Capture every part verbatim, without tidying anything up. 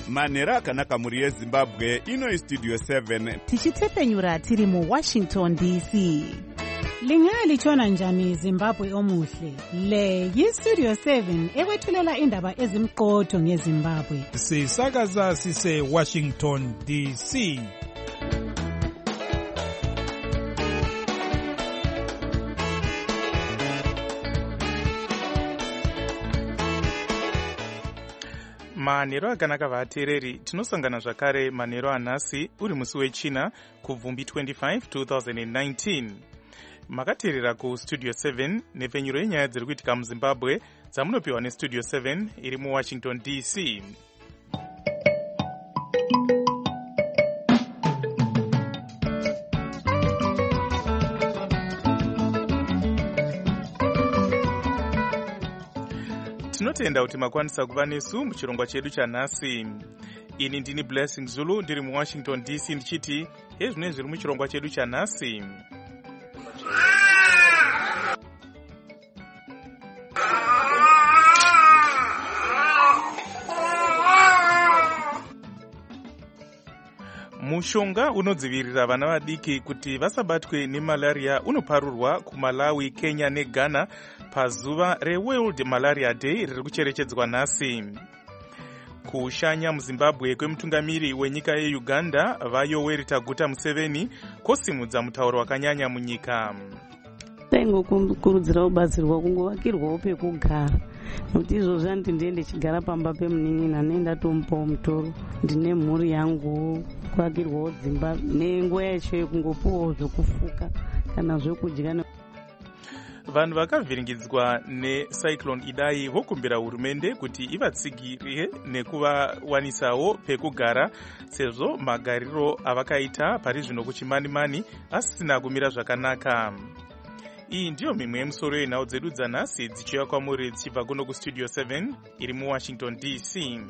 manhero akanaka mhuri yezimbabwe. Ino istudio seven tichitefenyura tiri muwashington D C. Lingalitshona njani Zimbabwe omuhle? Le yistudio seven ekwethulela indaba ezimqotho ngeZimbabwe. Sisakaza sise Washington D C. manhero akanaka vateereri, tinosangana zvakare manhero anhasi uri musi wechina kubvumbi twenty-five twenty nineteen. Makateerera kustudio seven nepfenyuro yenyaya dziri kuitika muzimbabwe dzamunopiwa nestudio seven iri muwashington D C. Tinotenda kuti makwanisa kuva nesu muchirongwa chedu chanhasi. Ini ndini Blessing Zulu ndiri muwashington D C ndichiti hezvino zviri muchirongwa chedu chanhasi. Mushonga unodzivirira vana vadiki kuti vasabatwe nemalaria unoparurwa kuMalawi, Kenya neGhana pazuva reWorld Malaria Day riri kucherechedzwa nhasi. Kushanya muZimbabwe kwemutungamiri wenyika yeUganda vaYoweri Kaguta Museveni kosimudza mutauro wakanyanya munyika. Taingokurudzira kubatsirwa kungovakirwawo pekugara nokuti izvozvo handiti ndiye ndichigara pamba pemunin'ina nendatomupawo mutoro ndine mhuri yangu kuvakirwawo dzimba nenguva yacho yekungopiwawo zvokufuka kana zvokudya. Vanhu vakavhiringidzwa necyclone Idai vokumbira hurumende kuti ivatsigire nekuvawanisawo pekugara sezvo magariro avakaita pari zvino kuchimani-mani asisina kumira zvakanaka. Iyi ndiyo mimwe yemusoro yenhau dzedu dzanhasi dzichiuya kwamuri dzichibva kuno kustudio seven iri muwashington D C.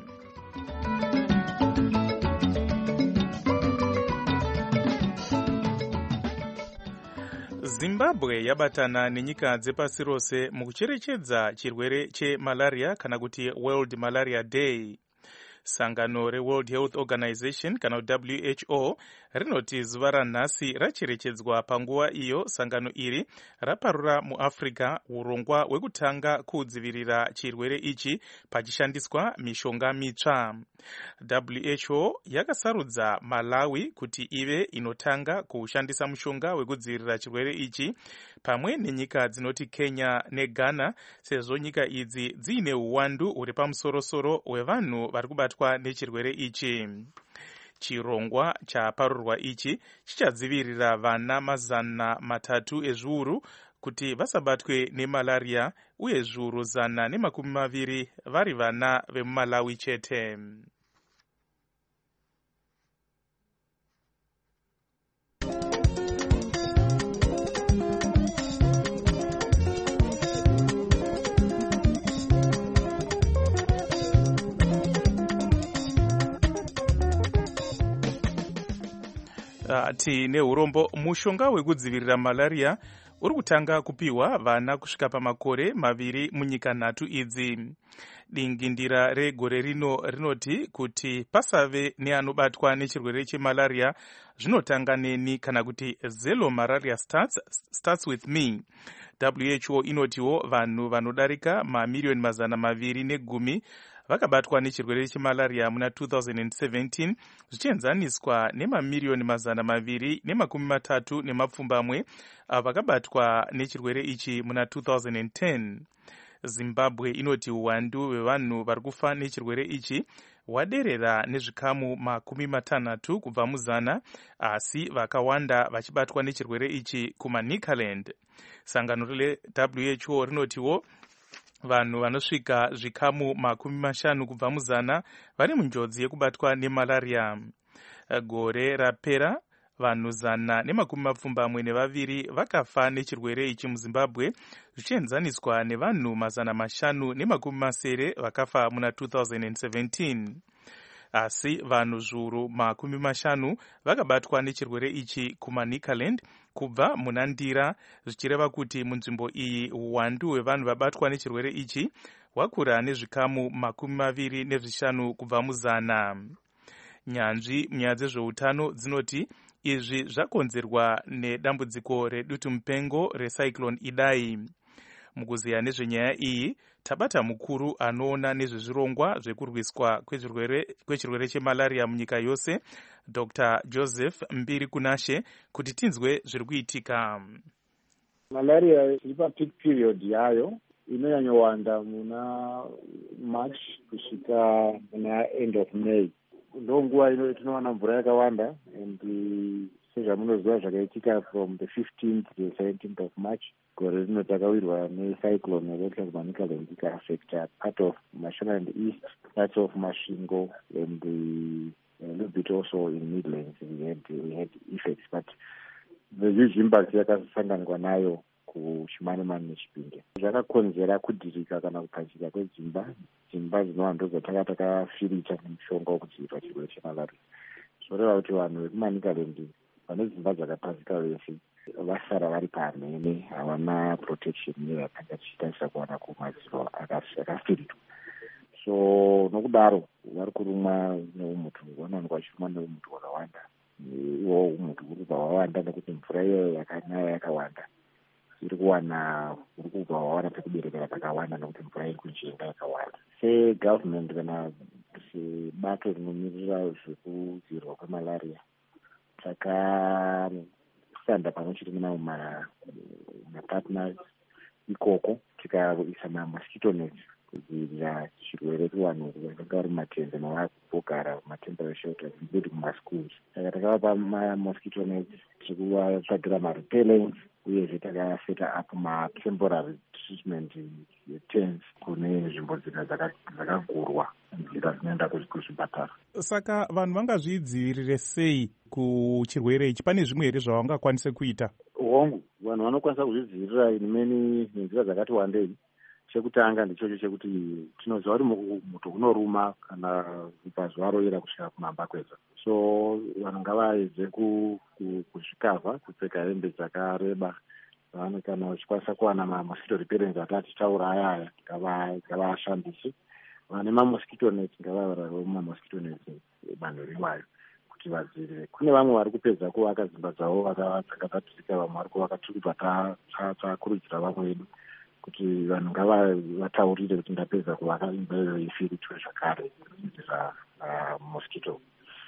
Zimbabwe yabatana nenyika dzepasi rose mukucherechedza chirwere chemalaria kana kuti World Malaria Day. Sangano reWorld Health Organization kana W H O rinoti zuva ranhasi racherechedzwa panguva iyo sangano iri raparura muAfrica urongwa hwekutanga kudzivirira chirwere ichi pachishandiswa mishonga mitsva. W H O yakasarudza Malawi kuti ive inotanga kushandisa mushonga wekudzivirira chirwere ichi pamwe nenyika dzinoti Kenya neGhana sezvo nyika idzi dziine uwandu huri pamusorosoro hwevanhu vari kubatwa nechirwere ichi. Chirongwa chaparurwa ichi chichadzivirira vana mazana matatu ezviuru kuti vasabatwe nemalaria uye zviuru zana nemakumi maviri vari vana vemuMalawi chete. Tine urombo mushonga wekudzivirira malaria uri kutanga kupiwa vana kusvika pamakore maviri munyika nhatu idzi. Dingindira regore rino rinoti kuti pasave neanobatwa nechirwere chemalaria zvinotanga neni kana kuti zero malaria starts, starts with me. W H O inotiwo vanhu vanodarika mamiliyoni mazana maviri negumi vakabatwa nechirwere chemalaria muna two thousand seventeen zvichienzaniswa nemamiliyoni mazana maviri nemakumi matatu nemapfumbamwe vakabatwa nechirwere ichi muna two thousand ten. Zimbabwe inoti uwandu hwevanhu vari kufa nechirwere ichi hwaderera nezvikamu makumi matanhatu kubva muzana, asi vakawanda vachibatwa nechirwere ichi kumaNicaland. Sangano re-W H O rinotiwo vanhu vanosvika zvikamu makumi mashanu kubva muzana vari munjodzi yekubatwa nemalaria. Gore rapera vanhu zana nemakumi mapfumbamwe nevaviri vakafa nechirwere ichi muZimbabwe zvichienzaniswa nevanhu mazana mashanu nemakumi masere vakafa muna two thousand seventeen. Asi vanhu zviuru makumi mashanu vakabatwa nechirwere ichi kumaNicaland kubva muna Ndira, zvichireva kuti munzvimbo iyi uwandu hwevanhu vabatwa nechirwere ichi wakura nezvikamu makumi maviri nezvishanu kubva muzana. Nyanzvi munyaya dzezveutano dzinoti izvi zvakonzerwa nedambudziko redutu mupengo recyclone Idai. Mukuziya nezvenyaya iyi tabata mukuru anoona nezvezvirongwa zvekurwiswa kwechirwere chemalaria munyika yose, Doctor Joseph Mbiri Kunashe, kuti tinzwe zviri kuitika. Malaria iri pa-peak period yayo inonyanyowanda muna March kusvika muna end of May. Ndo nguva ino tinowana mvura yakawanda, and sezvamunoziva zvakaitika from the fifteenth to the seventeenth of March, gore rino takawirwa necyclone yakaita ika-affecta part of Mashonaland East, parts of Masvingo, and the, a little bit also in Midlands we had, we had effects, but the huge impact yakasanganwa nayo kuShimanimani neChipinge zvakakonzera kudhirika kana kupadzika kwedzimba dzimba dzinowanda dzatanga takafirita nemushonga wekudzivirira chirwere chemalaria. Zvoreva kuti vanhu vekuManicaland vane dzimba dzakapadzika vese vasara vari panhene, havana protection yakanga chichitarisa kuwana kumadziro akafirirwa. So nokudaro vari kurumwa neumutu, vanowanikwa vachirumwa neumutu wakawanda. Iwo umutu uri kubva wawanda nekuti mvura iyoyo yakanaya yakawanda. iri kuwana uri kubva wawana pekuberekera pakawanda nekuti mvura iri kujenga yakawanda. Segovernment kana sebato rinomirira zvekudzivirwa kwemalaria takasanda pamwe chete nemapartners ikoko tikaisa mamosquito nets kudzivirira chirwere kuvanhu vanenge vari mumatende navakugara mumatemporary shelters including mumaschools. Saka takavapa mamosquito nets, tikuvatsvagira marepellents, uyezve takaseta up matemporary treatment tents kune nzvimbo dzina dzakagurwa nzira dzinoenda kuzvipatara. Saka vanhu vangazvidzivirire sei kuchirwere ichi? Pane zvimwe here zvavangakwanisa kuita? Hongu, vanhu vanokwanisa kuzvidzivirira nemeni nenzira dzakati wandei. Chekutanga ndichocho chekuti tinoziva kuti muto unoruma kana pazuva roira kusvika kumambakwedza. So vanhu ngavaedze kuzvikavha, kupfeka hembe dzakareba. Vanhu kana vachikwanisa kuwana mamosquito repellents atati taura aya ngavashandise. Vane mamosquito nets ngavarawo mamosquito nets vanhu riwayo kuti vadzivirire. Kune vamwe vari kupedza kuvaka dzimba dzavo vakadzakadzika, vamwe vari kuvaka tiri kubva takurudzira vamwe vedu kuti vanhu ngavataurire kuti ndapedza kuvaka imba iyoyo ifiritwe zvakare kudzivirira mosquito.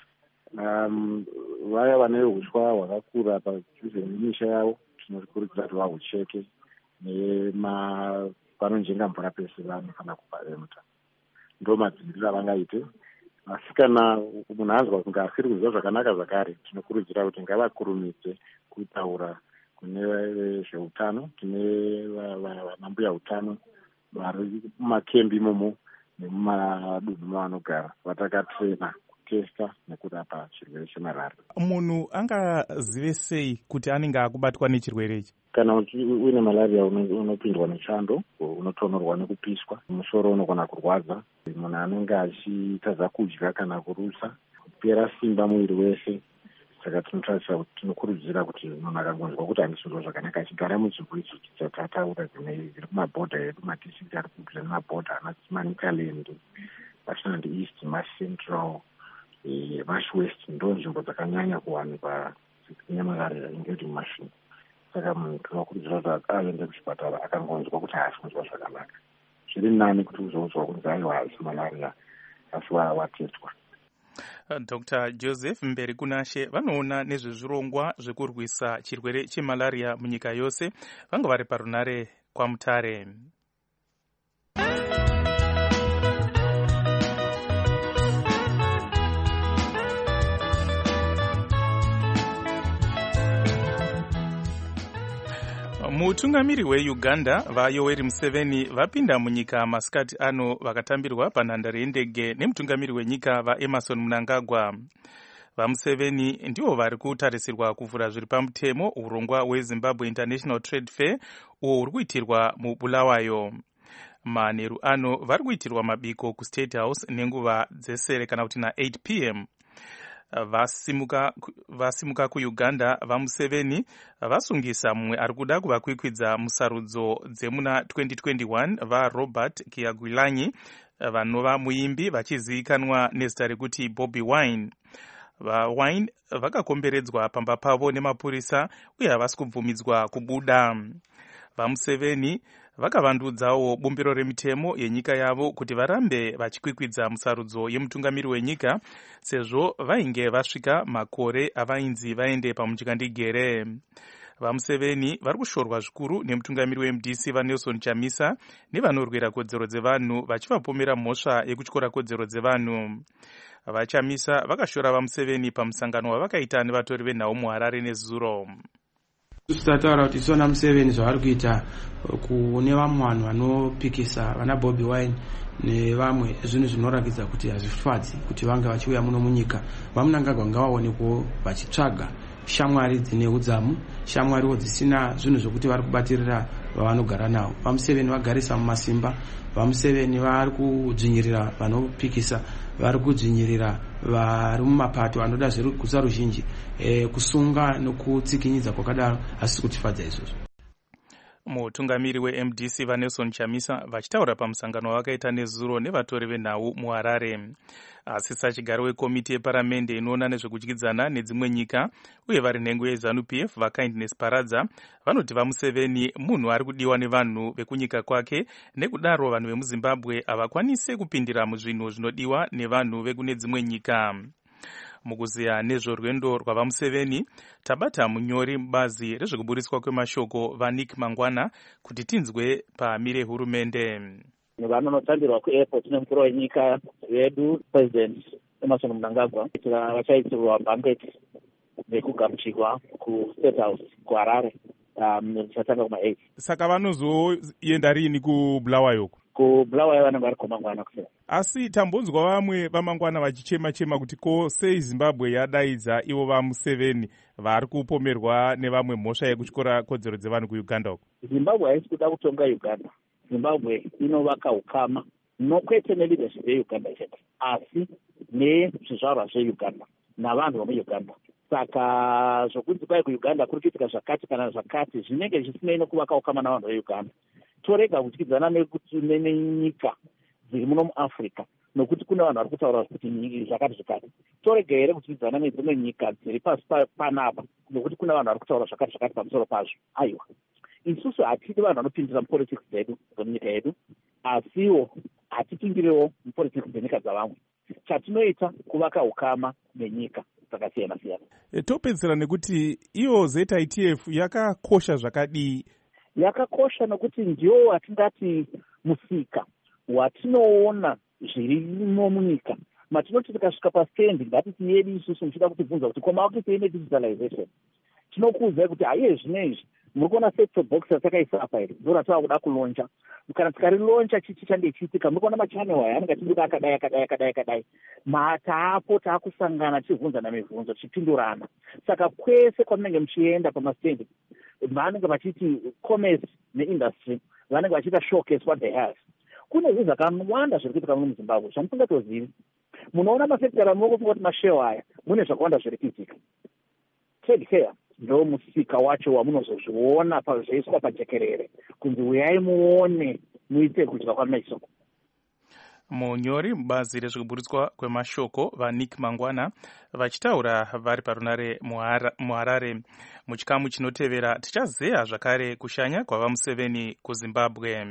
Vaya vane uswa hwakakura padhuze nemisha yavo tinokurudzira kuti vahucheke nepanonjenga mvura pese vanhu kana kuparemta. Ndo madziviriro avangaite. Asi kana munhu anzwa kunge asiri kuziva zvakanaka zvakare, tinokurudzira kuti ngavakurumidze kutaura kune vezveutano, tine vanambuya utano vari mumakembi imomo nemumadunhu mavanogara vatakatrena kutesta nekurapa chirwere chemalaria. Munhu angazive sei kuti anenge akubatwa nechirwere ichi? Kana uine malaria unopindwa nechando, unotonorwa nekupiswa, musoro unogona kurwadza, munhu anenge achitadza kudya kana kurusa, kupera simba muviri wese. Saka tinotarisa kuti tinokurudzira kuti munhu akangonzwa kuti handisizwa zvakanaka achigara munzvimbo idzi dzatataura dziri kumabhodha edu, madistrict ari kudhura nemabhodha anaManicaland, Mashonaland East, Mascentral, Maswest, ndo nzvimbo dzakanyanya kuwanikwa nemalaria ingeti mumasvingo. Saka munhu tinokurudzira kuti aende kuchipatara akangonzwa kuti haasi kunzwa zvakanaka. Zviri nani kuti uzoudzwa kunzi aiwa haisi malaria asi watestwa. Doctor Joseph Mbiri Kunashe vanoona nezvezvirongwa zvekurwisa chirwere chemalaria munyika yose vanga vari parunare kwaMutare. Mutungamiri weUganda vaYoweri Museveni vapinda munyika masikati ano vakatambirwa panhandare yendege nemutungamiri wenyika vaEmerson Mnangagwa. VaMuseveni ndivo vari kutarisirwa kuvhura zviri pamutemo urongwa hweZimbabwe International Trade Fair uwo uri kuitirwa muBulawayo. Manheru ano vari kuitirwa mabiko kuState House nenguva dzesere kana kuti na eight p m. vasimuka vasimuka kuuganda vamuseveni vasungisa mumwe ari kuda kuvakwikwidza musarudzo dzemuna twenty twenty-one varobert kyagulanyi vanova muimbi vachizivikanwa nezita rekuti Bobi Wine. VaWine vakakomberedzwa pamba pavo nemapurisa uye havasi kubvumidzwa kubuda. VaMuseveni vakavandudzawo bumbiro remitemo yenyika yavo kuti varambe vachikwikwidza musarudzo yemutungamiri wenyika sezvo vainge vasvika makore avainzi vaende pamuchikandigere. VaMuseveni vari kushorwa zvikuru nemutungamiri weM D C vaNelson Chamisa nevanorwira kodzero dzevanhu vachivapomera mhosva yekutyora kodzero dzevanhu. VaChamisa vakashora vaMuseveni pamusangano wavakaita nevatori venhau muHarare nezuro. Tataura kuti sona Museveni zvavari kuita kune vamwe vanhu vanopikisa vana Bobi Wine nevamwe zvinhu zvinoratidza kuti hazvifadzi kuti vange vachiuya muno munyika. Vamunangagwa ngavaonekwo vachitsvaga shamwari dzine udzamu, shamwariwo dzisina zvinhu zvokuti vari kubatirira vavanogara navo. VaMuseveni vagarisa mumasimba, VaMuseveni vari kudzvinyirira vanopikisa, vari kudzvinyirira vari mumapato anoda kusa ruzhinji, e, kusunga nokutsikinyidza kwakadaro hasi kutifadza izvozvo. Mutungamiri weM D C vaNelson Chamisa vachitaura pamusangano wavakaita nezuro nevatori venhau muHarare. Asi sachigaro wekomiti yeparamende inoona nezvekudyidzana nedzimwe nyika uye vari nhengo yeZANU P F vaKindness Paradza vanoti vaMuseveni munhu ari kudiwa nevanhu vekunyika kwake, nekudaro vanhu vemuZimbabwe havakwanise kupindira muzvinhu zvinodiwa nevanhu vekune dzimwe nyika. Mukuziya nezvorwendo rwavaMuseveni tabata munyori mubazi rezvekuburiswa kwemashoko vaNick Mangwana kuti tinzwe pamire hurumende. Vanonotambirwa kuairport nemukuru wenyika yedu President Emmerson Mnangagwa vachaitirwa banquet nekugamuchirwa kuState House kuHarare chatanga kuma eight. Saka vanozoenda rini kuBulawayo? kuBulawayo vanenge vari kuMangwana kusera. Asi tambonzwa vamwe vaMangwana vachichema chema kuti ko sei Zimbabwe yadaidza ivo vaMuseveni vari kupomerwa nevamwe mhosva yekutyora kodzero dzevanhu kuUganda uko. Zimbabwe haisi kuda kutonga Uganda. Zimbabwe inovaka ukama nokwete neleadership yeUganda chete, asi nezvizvarwa zveUganda navanhu vomuUganda. Saka zvokunzi kwai kuUganda kuri kuitika zvakati kana zvakati zvinenge zvisinei nokuvaka ukama navanhu veUganda. Torega kudyidzana nenyika dziri muno muAfrica nokuti kuna vanhu vari kutaura kuti zvakati zvakati. Torega here kudyidzana nedzimwe nyika dziri pasi panapa nokuti kuna vanhu vari kutaura zvakati zvakati pamusoro pazvo. Aiwa, isusu hatidi vanhu vanopindira mupolitics dzedu dzemunyika yedu, asiwo hatipindiriwo mupolitics dzenyika dzavamwe. Chatinoita kuvaka ukama nenyika dzakasiyana siyana. E, topedzera nekuti iyo Z I T F yakakosha zvakadii? Yakakosha nokuti ndiyo watingati musika watinoona zvirimo munyika. Matinoti tikasvika pastendi ngatiti yedu isusu muchida kutibvunza kuti koma kuti ine digitalization. Tinokuudzai kuti haiye zvinezvi muri kuona set-top box yatakaisa apa here ndo ratava kuda kulonja. Kana tikarilonja chichi change chiitika, muri kuona machanel aya anenge achibuda akadai akadai akadai akadai. Mataapo taakusangana tichibvunzana mibvunzo tichipindurana. Saka kwese kwamunenge muchienda pamastendi vanenge vachiti commerce neindustry vanenge vachiita showcase what they have. Kune zvinhu zvakawanda zviri kuitika muno muZimbabwe zvamusingatozivi. Munoona masekitara muri kufunga kuti mashewa aya mune zvakawanda zviri kuitika. Trade fair ndo musika wacho wamunozozviona pazvoiswa pajekerere kunzi uyai muone muite kudya kwameso. Munyori mubazi rezvekuburiswa kwemashoko vaNick Mangwana vachitaura vari parunare muHarare. Muchikamu chinotevera tichazeya zvakare kushanya kwavaMuseveni kuZimbabwe.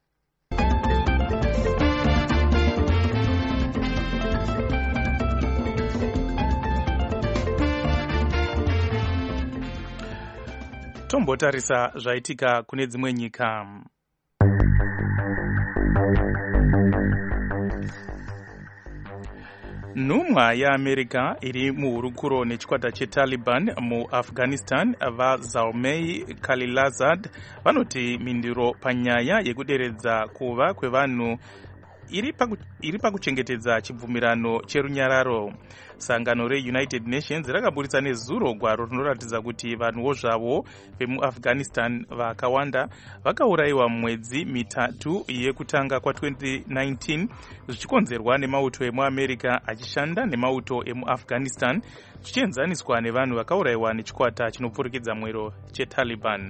Tombotarisa zvaitika kune dzimwe nyika. Nhumwa yeAmerica iri muhurukuro nechikwata cheTaliban muAfghanistan vaZalmay Khalilzad vanoti mindiro panyaya yekuderedza kuva kwevanhu iri pakuchengetedza chibvumirano cherunyararo. Sangano reUnited Nations rakaburitsa nezuro gwaro rinoratidza kuti vanhuwo zvavo vemuafghanistan vakawanda vakaurayiwa mumwedzi mitatu yekutanga kwa-twenty nineteen zvichikonzerwa nemauto emuamerica achishanda nemauto emuafghanistan zvichienzaniswa nevanhu vakaurayiwa nechikwata chinopfurikidza mwero cheTaliban.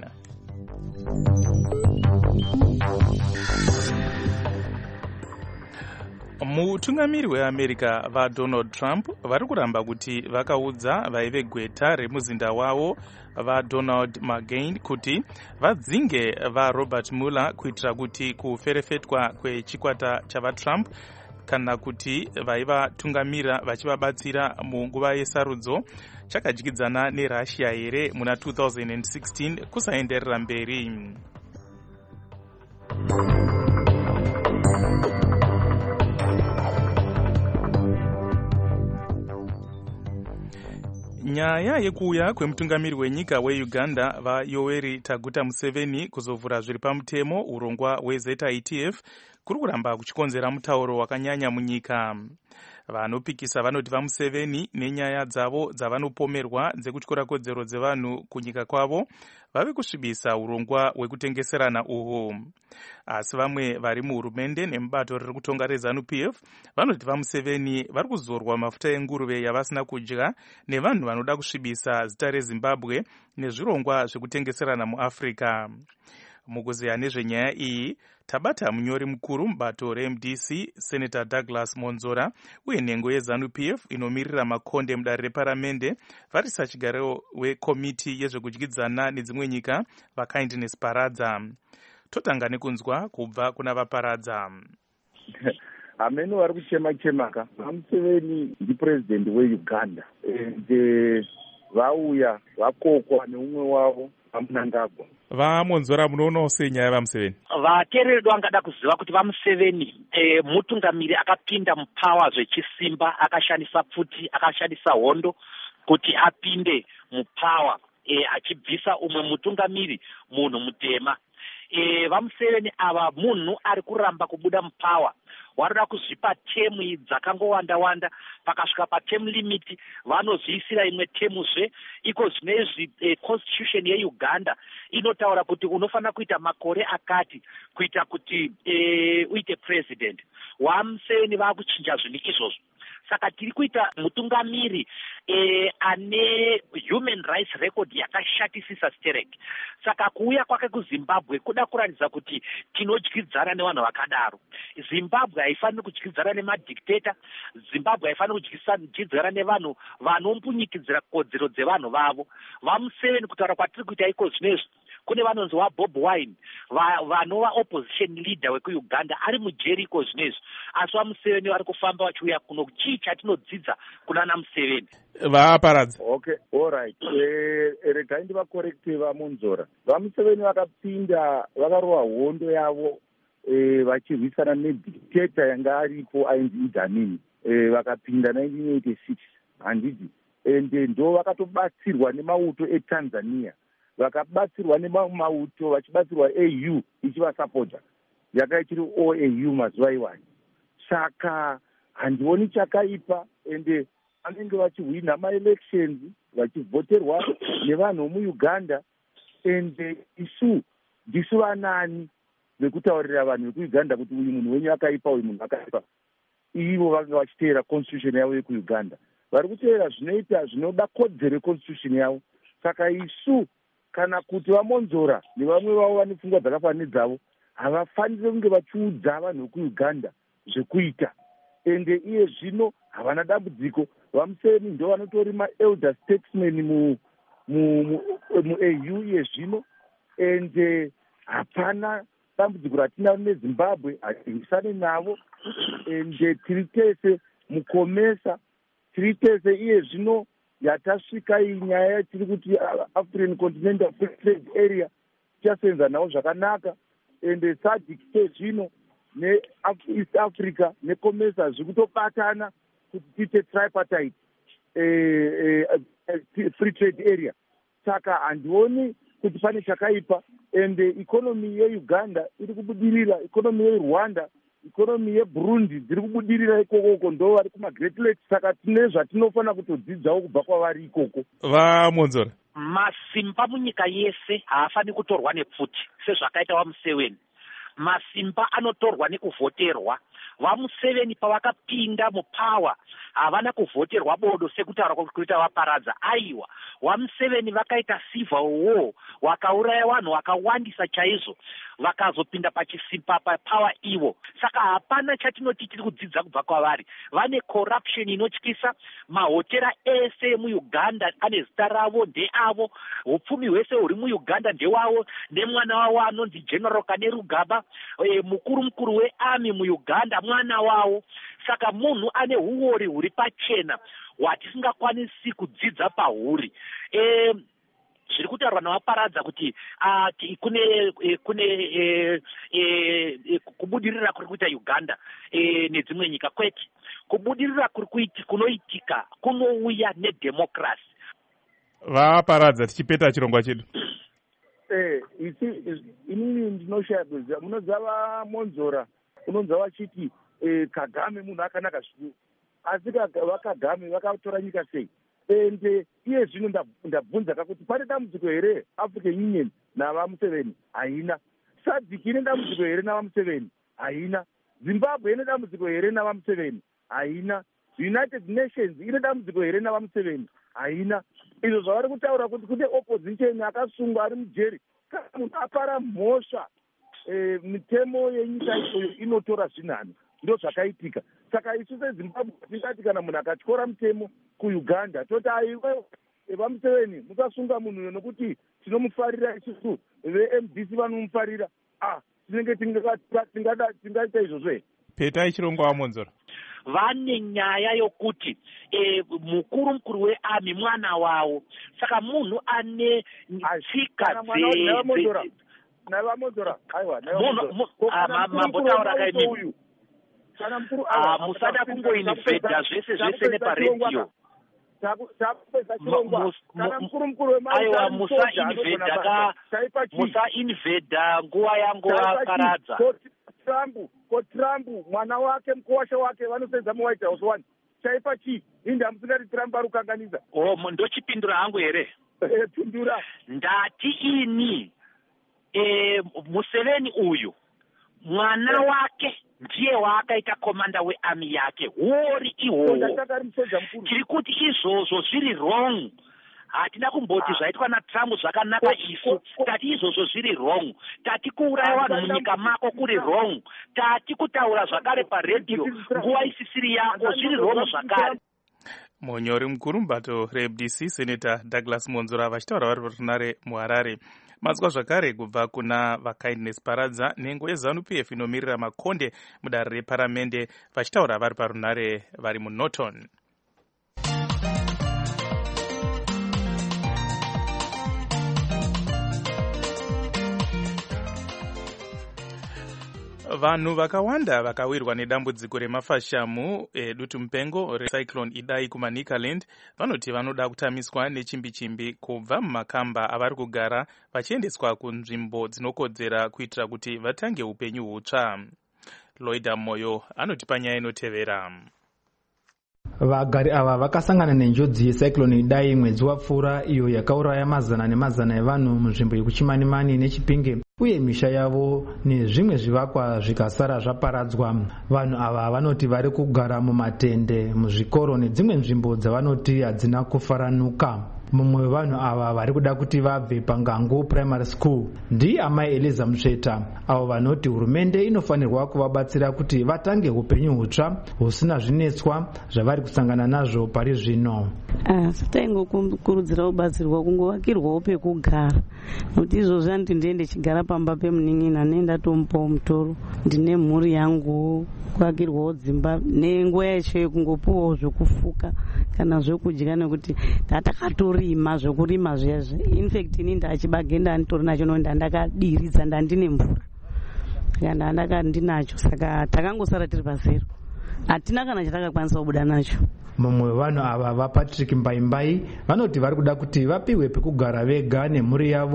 Mutungamiri weAmerica vaDonald Trump vari kuramba kuti vakaudza vaive gweta remuzinda wavo vaDonald McGahn kuti vadzinge vaRobert Mueller kuitira kuti kuferefetwa kwechikwata chavaTrump kana kuti vaivatungamira vachivabatsira munguva yesarudzo chakadyidzana neRussia here muna two thousand sixteen kusaenderera mberi. Nyaya yekuuya kwemutungamiri wenyika weUganda vaYoweri Kaguta Museveni kuzovhura zviri pamutemo urongwa weZ I T F kuri kuramba kuchikonzera mutauro wakanyanya munyika. Vanopikisa vanoti vaMuseveni nenyaya dzavo dzavanopomerwa dzekutyora kodzero dzevanhu kunyika kwavo vave kusvibisa urongwa hwekutengeserana uhwo. Asi vamwe vari muhurumende nemubato riri kutonga reZanu P F vanoti vaMuseveni vari kuzorwa mafuta enguruve yavasina kudya nevanhu vanoda kusvibisa zita reZimbabwe nezvirongwa zvekutengeserana muAfrica. Mukuzeya nezvenyaya iyi tabata munyori mukuru mubato reM D C Senator Douglas Monzora uye nhengo yeZanu P F inomirira makonde mudare reparamende varisa chigaro wekomiti yezvekudyidzana nedzimwe nyika vaKindness Paradza. Totanga nekunzwa kubva kuna vaparadza. Hameno vari kuchema chemaka vaMuseveni ndipresident weUganda ende vauya vakokwa neumwe wavo vaMnangagwa. vaMonzora munoonawo sei nyaya vaMuseveni? Vateereri vangada kuziva kuti vaMuseveni e, mutungamiri akapinda mupawa zvechisimba, akashandisa pfuti, akashandisa hondo kuti apinde mupawa e, achibvisa umwe mutungamiri munhu mutema. E, vaMuseveni ava munhu ari kuramba kubuda mupawa, varida kuzvipa temu dzakangowanda wanda, pakasvika patemu limiti vanozviisira imwe temuzve. Iko zvinezvi e, constitution yeUganda inotaura kuti unofanira kuita makore akati kuita kuti e, uite president. vaMuseveni vakuchinja zvinhu izvozvo. Saka tiri kuita mutungamiri e, ane human rights record yakashatisisa stereki. Saka kuuya kwake kuZimbabwe kuda kuratidza kuti tinodyidzana nevanhu vakadaro. Zimbabwe haifaniri kudyidzana nemadictator. Zimbabwe haifaniri kudyidzana nevanhu vanombunyikidzira kodzero dzevanhu vavo. vaMuseveni kutaura kwatiri kuita iko zvinezvi, kune vanonzi vaBobi Wine vanova opposition leader wekuUganda ari mujeri iko zvinezvi, asi vaMuseveni vari kufamba vachiuya kuno. Chii chatinodzidza kuna naMuseveni? Vaparadza. Okay, all right. Eh, regai ndivakorekte vaMonzora. vaMuseveni vakapinda vakarova hondo yavo eh, vachirwisana nedictator yanga aripo ainzi Idi Amin. Eh, vakapinda nineteen eighty-six handiti, ende ndo vakatobatsirwa nemauto eTanzania, vakabatsirwa nemauto vachibatsirwa A U ichivasapota, yaka ichiri O A U mazuva iwani. Saka handioni chakaipa, ende vanenge vachihwina maelections vachivhoterwa nevanhu vomuUganda, ende isu ndisu vanani vekutaurira vanhu vekuUganda kuti uyu munhu wenyu akaipa, uyu munhu akaipa. Ivo vanga vachiteera constitution yavo yekuUganda, vari kuteera zvinoita zvinoda kodzero yeconstitution yavo. Saka isu kana kuti vaMonzora nevamwe vavo vane pfungwa dzakafanana nedzavo havafaniri kunge vachiudza vanhu vekuUganda zvekuita, ende iye zvino havana dambudziko. vaMuseveni ndo vanotori maelder statesmen mu mu-A U iye zvino, ende hapana dambudziko ratinaro neZimbabwe, hatirwisane navo, ende tiri tese mukomesa, tiri tese iye zvino yatasvika iyi nyaya tiri kuti African Continental Free Trade Area tichasenza navo zvakanaka, ende SADC zvino neEast Africa nekomesa zviri kutobatana kuti tiite tripartite eh, eh, free trade area. Saka handioni kuti pane chakaipa, ende ikonomi yeUganda iri kubudirira, ikonomi yeRwanda ikonomi yeburundi dziri kubudirira ikoko uko ndo vari kumagreat lakes, saka tine zvatinofanira kutodzidzawo kubva kwavari ikoko. Vamonzora, masimba munyika yese haafani kutorwa nepfuti sezvakaita vamuseveni. Masimba anotorwa nekuvhoterwa. vamuseveni pavakapinda mupawa havana kuvhoterwa bodo sekutaura kuita vaparadza. Aiwa, vamuseveni vakaita civil war, wakauraya vanhu vakawandisa chaizvo, vakazopinda pachisimba papawa ivo. Saka hapana chatinoti tiri kudzidza kubva kwavari. Vane corruption inotyisa. Mahotera ese muuganda ane zita ravo ndeavo. Upfumi hwese huri muuganda ndewavo, nemwana wavo anonzi General Kanerugaba, e, mukuru mukuru wearmy muuganda mwana wavo. Saka munhu ane huori huri pachena hwatisingakwanisi kudzidza pahuri. E, zviri kutaurwa navaparadza kuti uh, kune eh, kune eh, eh, kubudirira kuri kuita Uganda eh, nedzimwe nyika. Kwete, kubudirira kuri kuiti kunoitika kunouya nedemocracy. Vaparadza tichipeta chirongwa chedu. Eh, isi inini ndinoshaya kuziva munonza vamonzora unonza vachiti eh, Kagame munhu akanaka zvikuru, asi vaKagame vakatora nyika sei? Ende iye zvino ndabvunza kakuti pane dambudziko here African Union navamuseveni? Haina. Sadc ine dambudziko here navamuseveni? Haina. Zimbabwe ine dambudziko here navamuseveni? Haina. United Nations ine dambudziko here navamuseveni? Haina. Izvo zvavari kutaura kuti kune opposition akasungwa ari mujeri, kana munhu apara mhosva eh, mitemo yenyika iyoyo inotora zvinhano. Ndo zvakaitika. Saka isu seZimbabwe tingati kana munhu akatyora mutemo kuUganda toti aiwa vamuseveni musasunga munhu nokuti tinomufarira isusu ve-M D C vanomufarira. Ah, tinenge tingada tingaita izvozvo here? Petai chirongwa wamonzora. Vane nyaya yokuti e, mukuru mukuru wearmy mwana wavo. Saka munhu ane tsika dze navamonzora aiwa mambotaura kaimini musada kungoinvhedha zvese zvese neparedio. Aiwa, musainvhedha musainvhedha nguva yangu vaparadza. Ko Trump mwana wake mukowasha wake vanosenza muWhite House one chaipa chii? Indi hamusingati Trump ari kukanganisa? Oh, ndochipindura hangu here? Pindura. Ndati ini e, Museveni uyu mwana wake ndiye waakaita komanda wearmy yake. Huori ihwohwo. Tiri kuti izvozvo zviri wrong. Hatina kumboti zvaitwa naTrump zvakanaka isu. Tati izvozvo zviri wrong. Tati kuuraya vanhu munyika mako kuri wrong. Tati kutaura zvakare paredio nguva isisiri yako zviri wrong zvakare. Munyori mukuru mubato reF D C Senator Douglas Monzora vachitaura vari parunare muHarare. Mazwa zvakare kubva kuna vaKindness Paradza nhengo yeZANU-P F inomirira makonde mudare reparamende vachitaura vari parunare vari muNorton. Vanhu vakawanda vakawirwa nedambudziko remafashamu edutu mupengo recyclone Idai kumaNicaland vanoti vanoda kutamiswa nechimbi-chimbi kubva mumakamba avari kugara vachiendeswa kunzvimbo dzinokodzera kuitira kuti vatange upenyu hutsva. Loida Moyo anoti panyaya inotevera. Vagari ava vakasangana nenjodzi yecyclone Idai mwedzi wapfuura iyo yakauraya mazana nemazana evanhu munzvimbo yekuChimanimani neChipinge uye misha yavo nezvimwe zvivakwa zvikasara zvaparadzwa. Vanhu ava vanoti vari kugara mumatende, muzvikoro nedzimwe nzvimbo dzavanoti hadzina kufaranuka. Mumwe wevanhu ava vari kuda kuti vabve paNgangu Primary School ndi amai Eliza Mutsveta, avo vanoti hurumende inofanirwa kuvabatsira kuti vatange upenyu hutsva husina zvinetswa zvavari kusangana nazvo pari zvino. Sitaingokurudzira kubatsirwa kungovakirwawo pekugara, nokuti izvozvo anditi ndiye ndichigara pamba pemunin'ina nendatomupawo mutoro, ndine mhuri yangu, kuvakirwawo dzimba nenguva yacho yekungopuwawo zvokufuka kana zvokudya, nekuti tatakatorima zvokurima zvezve. Infact ini ndachibage ndanitori nacho no ndandakadiridza ndandine mvura kana ndaka ndinacho, saka takangosara tiri pazero, hatina kana chatakakwanisa kubuda nacho. Mumwe wevanhu ava vaPatrick Mbaimbai vanoti vari kuda kuti vapiwe pekugara vega nemhuri yavo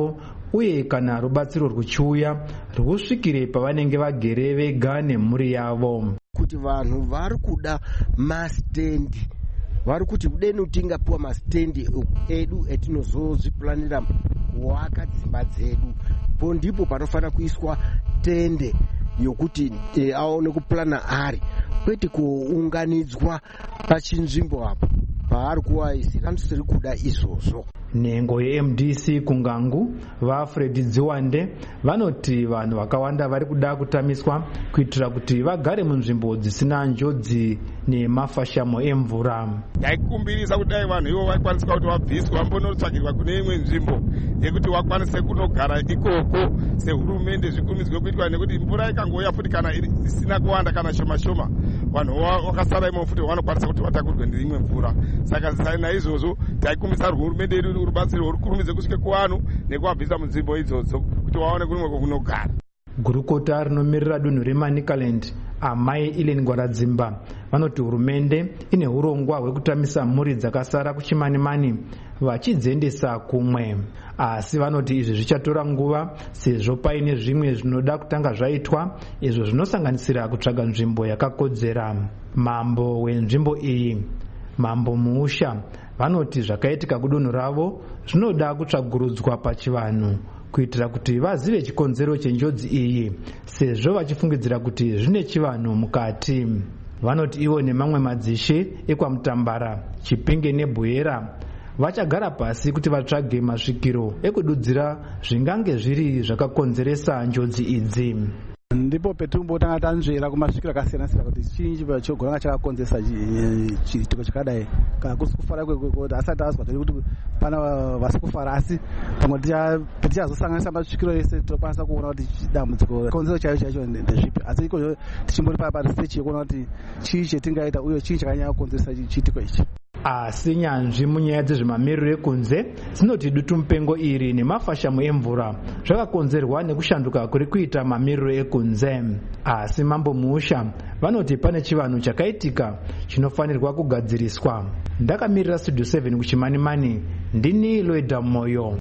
uye kana rubatsiro ruchiuya rwusvikire pavanenge vagere vega nemhuri yavo. Kuti vanhu vari kuda masitendi, vari kuti kudeni tingapiwa masitendi edu etinozozvipulanira kuwaka dzimba dzedu, po ndipo panofanira kuiswa tende yokuti e, aone kupulana ari, kwete kuunganidzwa pachinzvimbo apo paari kuvaisira. Anosiri kuda izvozvo. Nhengo ye-M D C kuNgangu vaFred Dziwande vanoti vanhu vakawanda vari kuda kutamiswa kuitira kuti vagare munzvimbo dzisina njodzi nemafashamo emvura. Yaikumbirisa kuti dai vanhu ivo vakwaniswa kuti vabviswa vambonotsvagirwa kune imwe nzvimbo yekuti vakwanise kunogara ikoko sehurumende zvikumidzwe kuitwa, nekuti mvura ikangouya futi kana isina kuwanda kana shoma shoma, vanhu vakasara imo futi vanokwanisa kuti vatakurwe neimwe mvura. Saka naizvozvo taikumbisa hurumende yedu rubatsiro rukurumidze kusvike kuvanhu nekuvabvisa munzvimbo idzodzo kuti vaone kurimweko kunogara. Gurukota rinomirira dunhu reManicaland Amai Ellen Ngwaradzimba vanoti hurumende ine urongwa hwekutamisa mhuri dzakasara kuchimanimani vachidziendesa kumwe, asi vanoti izvi zvichatora nguva sezvo paine zvimwe zvinoda kutanga zvaitwa, izvo zvinosanganisira kutsvaga nzvimbo yakakodzera. Mambo wenzvimbo iyi Mambo Muusha vanoti zvakaitika kudunhu ravo zvinoda kutsvagurudzwa pachivanhu kuitira kuti vazive chikonzero chenjodzi iyi, sezvo vachifungidzira kuti zvine chivanhu mukati. Vanoti ivo nemamwe madzishe ekwamutambara, Chipinge neBuyera vachagara pasi kuti vatsvage masvikiro ekududzira zvingange zviri zvakakonzeresa njodzi idzi. Ndipo petimbotanga tanzvera kumasvikiro akasiyana siyana kuti chinji chogona chakakonzeresa chiitiko chakadai, kana kusi kufara kwekuti asati azwa kuti pana vasi kufara, asi pamwe tichazosanganisa masvikiro ese tokwanisa kuona kuti dambudziko konzero chayo chacho ndezvipi, asi iko tichimbori pa research yekuona kuti chii chetingaita uye chii chakanyanya kukonzeresa chiitiko ichi. Asi nyanzvi munyaya dzezvemamiriro ekunze dzinoti dutu mupengo iri nemafashamo emvura zvakakonzerwa nekushanduka kuri kuita mamiriro ekunze. Asi Mambo Muusha vanoti pane chivanhu chakaitika chinofanirwa kugadziriswa. Ndakamirira Studio seven kuchimanimani, ndini Loida Moyo.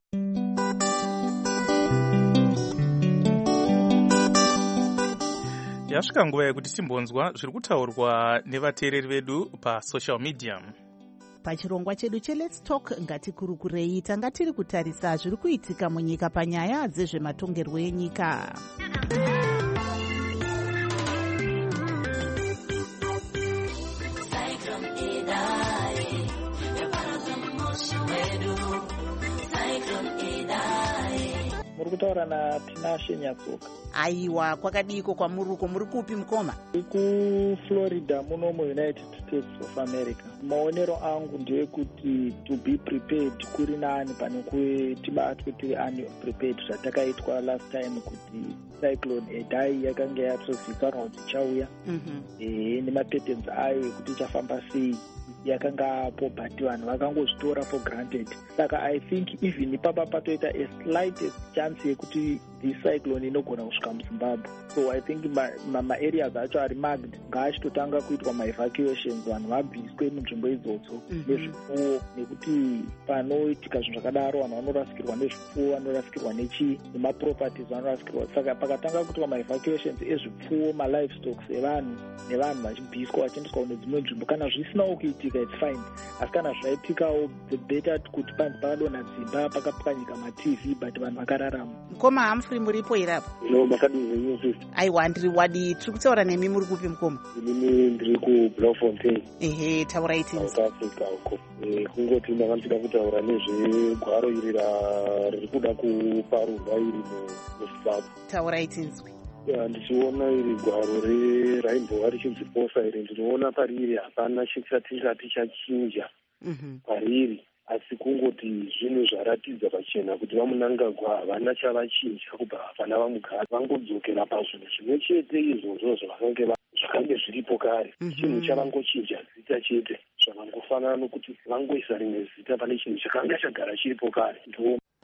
Yasvika nguva yekuti timbonzwa zviri kutaurwa nevateereri vedu pasocial media. Pachirongwa chedu cheLet's Talk ngatikurukurei tanga tiri kutarisa zviri kuitika munyika panyaya dzezvematongerwo enyika. Muri kutaura naTinashe Nyatsoka. Aiwa, kwakadiko kwamuri uko, muri kupi mukoma? KuFlorida muno muUnited States of America. Maonero angu ndeyekuti to be prepared kuri nani pane kutibatwe tiri unprepared zvatakaitwa last time kuti cyclone Idai yakanga yatozikanwa kuti chauya eh nemapatterns ayo ekuti chafamba sei yakanga apo, but vanhu vakangozvitora for granted. Saka I think even ipapa patoita a slightest chance yekuti this cyclone inogona kusvika muZimbabwe. So I think ma-areas acho ari marked ngaachitotanga kuitwa ma-evacuations, vanhu vabviswe munzvimbo idzodzo nezvipfuwo, nekuti panoitika zvinhu zvakadaro vanhu vanorasikirwa nezvipfuwo, vanorasikirwa nechii, nemaproperties vanorasikirwa. Saka pakatanga kuitwa ma-evacuations ezvipfuwo, ma-livestocks evanhu nevanhu vachibviswa vachiendeswa kune dzimwe nzvimbo. Kana zvisinawo kuitika it's fine, asi kana zvaitikawo the better kuti panzi pakadonha dzimba pakapwanyika ma-T V but vanhu vakararama. Mukoma Humphrey muripo irapo? No, makadinze nyusi. Aiwa, ndiri wadi. Tiri kutaura nemi muri kupi mukoma? Inini ndiri kuBloemfontein. Ehe, taurai tinzi. South Africa uko. Eh, kungoti ndakambida kutaura nezvegwaro iri riri kuda kuparurwa iri muZimbabwe. Taurai tinzwi. Ndichiona iri gwaro raimbova richinziposa iri, ndinoona pariri hapana chatingati chachinja pariri, asi kungoti zvinhu zvaratidza pachena kuti vamunangagwa havana chavachinja kubva hapana vamugara, vangodzokera pazvinhu zvimwe chete izvozvo zvavange zvakange zviripo kare. Chinhu chavangochinja zita chete, zvavangofanana nokuti vangoisa rimwe zita pane chinhu chakanga chagara chiripo kare.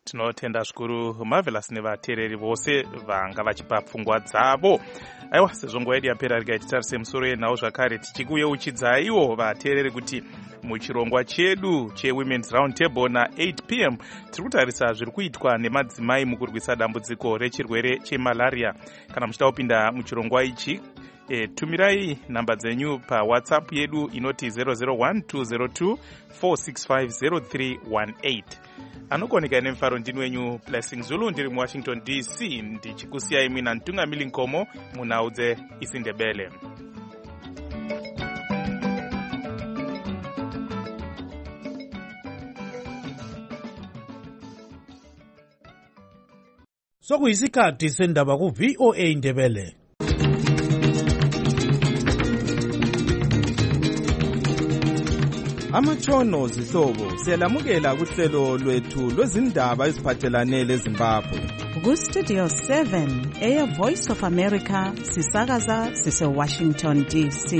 tinotenda zvikuru Marvelous nevateereri vose vanga vachipa pfungwa dzavo. Aiwa, sezvo nguva yedu yapera rega titarise musoro yenhau zvakare tichikuyeuchidza ivo vateereri kuti muchirongwa chedu chewomen's round table na eight p m tiri kutarisa zviri kuitwa nemadzimai mukurwisa dambudziko rechirwere chemalaria. Kana muchida kupinda muchirongwa ichi, E, tumirai namba dzenyu pa WhatsApp yedu inoti zero zero one two zero two four six five zero three one eight. Anokoneka nemfaro ndini wenyu Blessing Zulu, ndiri muWashington D C, ndichikusiyai mwina Ntungamili Nkomo munhau dzeIsindebele. Sokuyisikhathi sendaba ku V O A Ndebele. Amatshono zihlobo siyalamukela kuhlelo lwethu lwezindaba eziphathelane leZimbabwe. Ku Studio seven eya Voice of America sisakaza sise Washington D C.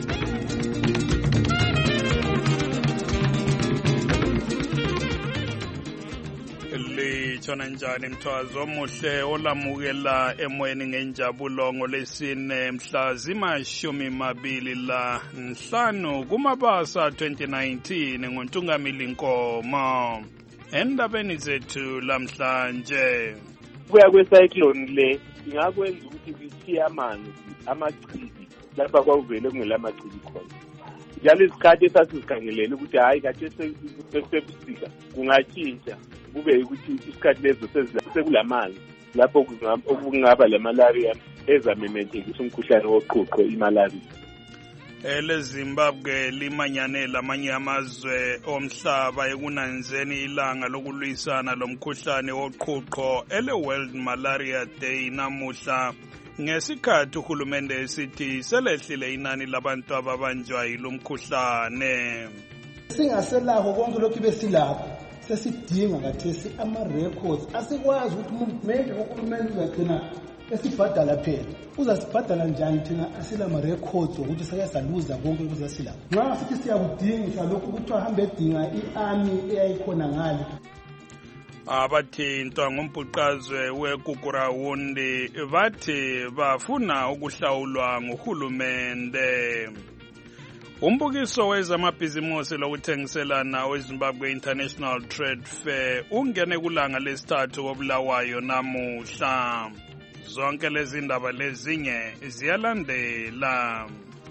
Litshona njani mthwazi omuhle olamukela emoyeni ngenjabulo ngolesine mhla zimashumi mabili la nhlanu kuMabasa twenty nineteen ngoNtungamili Nkomo. Endabeni zethu lamhlanje, kuya kwecyclone le ingakwenza ukuthi kuthiye amanzi amachibi lapha kwavele kungelamachibi khona. Njalo isikhathi esasisikhangelele ukuthi hayi kade sesebusika kungatshintsha kube ukuthi isikhathi lezo sekulamanzi lapho okungaba lemalaria ezamemethekisa umkhuhlane woqhuqho imalaria. EleZimbabwe limanyane lamanye amazwe omhlaba ekunanzeni ilanga lokulwisana lomkhuhlane woqhuqho ele World Malaria Day namuhla, ngesikhathi uhulumende esithi selehlile inani labantu ababanjwa yilomkhuhlane. Singaselakho konke lokhu besilapho sesidinga kathesi ama-records asikwazi ukuthi umuntu uhulumende uzagcina esibhadala phela uzasibhadala njani thina asilama-records ukuthi sake saluza konke kuzasilapho. Nxa sithi siyakudinga lokhu ukuthi ahambe edinga i-army eyayikhona ngale. Abathintwa ngumbhuqazwe weGugurawundi bathi bafuna ukuhlawulwa nguhulumende. Umbukiso wezamabhizimusi lokuthengiselana weZimbabwe International Trade Fair ungene kulanga lesithathu koBulawayo namuhla. Zonke lezi ndaba lezinye ziyalandela.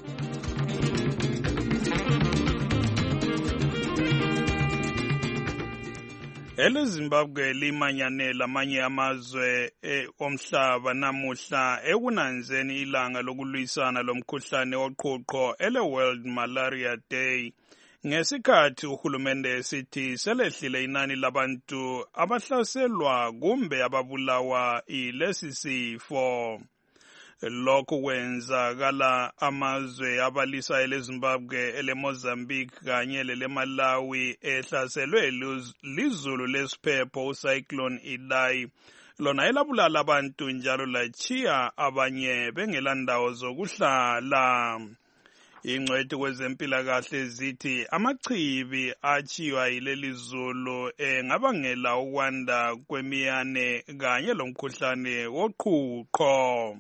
EleZimbabwe limanyane lamanye amazwe omhlaba namuhla ekunanzeni ilanga lokulwisana lomkhuhlane woqhuqho ele World Malaria Day, ngesikhathi uhulumende esithi selehlile inani labantu abahlaselwa kumbe ababulawa ilesi sifo. Lokhu kwenzakala amazwe abalisa eleZimbabwe, eleMozambique kanye leleMalawi ehlaselwe lizulu lesiphepho ucyclone Idai, lona elabulala abantu njalo lachiya abanye bengelandawo zokuhlala. Ingcwethi kwezempilakahle zithi amachibi achiywa yileli zulu engabangela ukwanda kwemiyane kanye lomkhuhlane woqhuqho.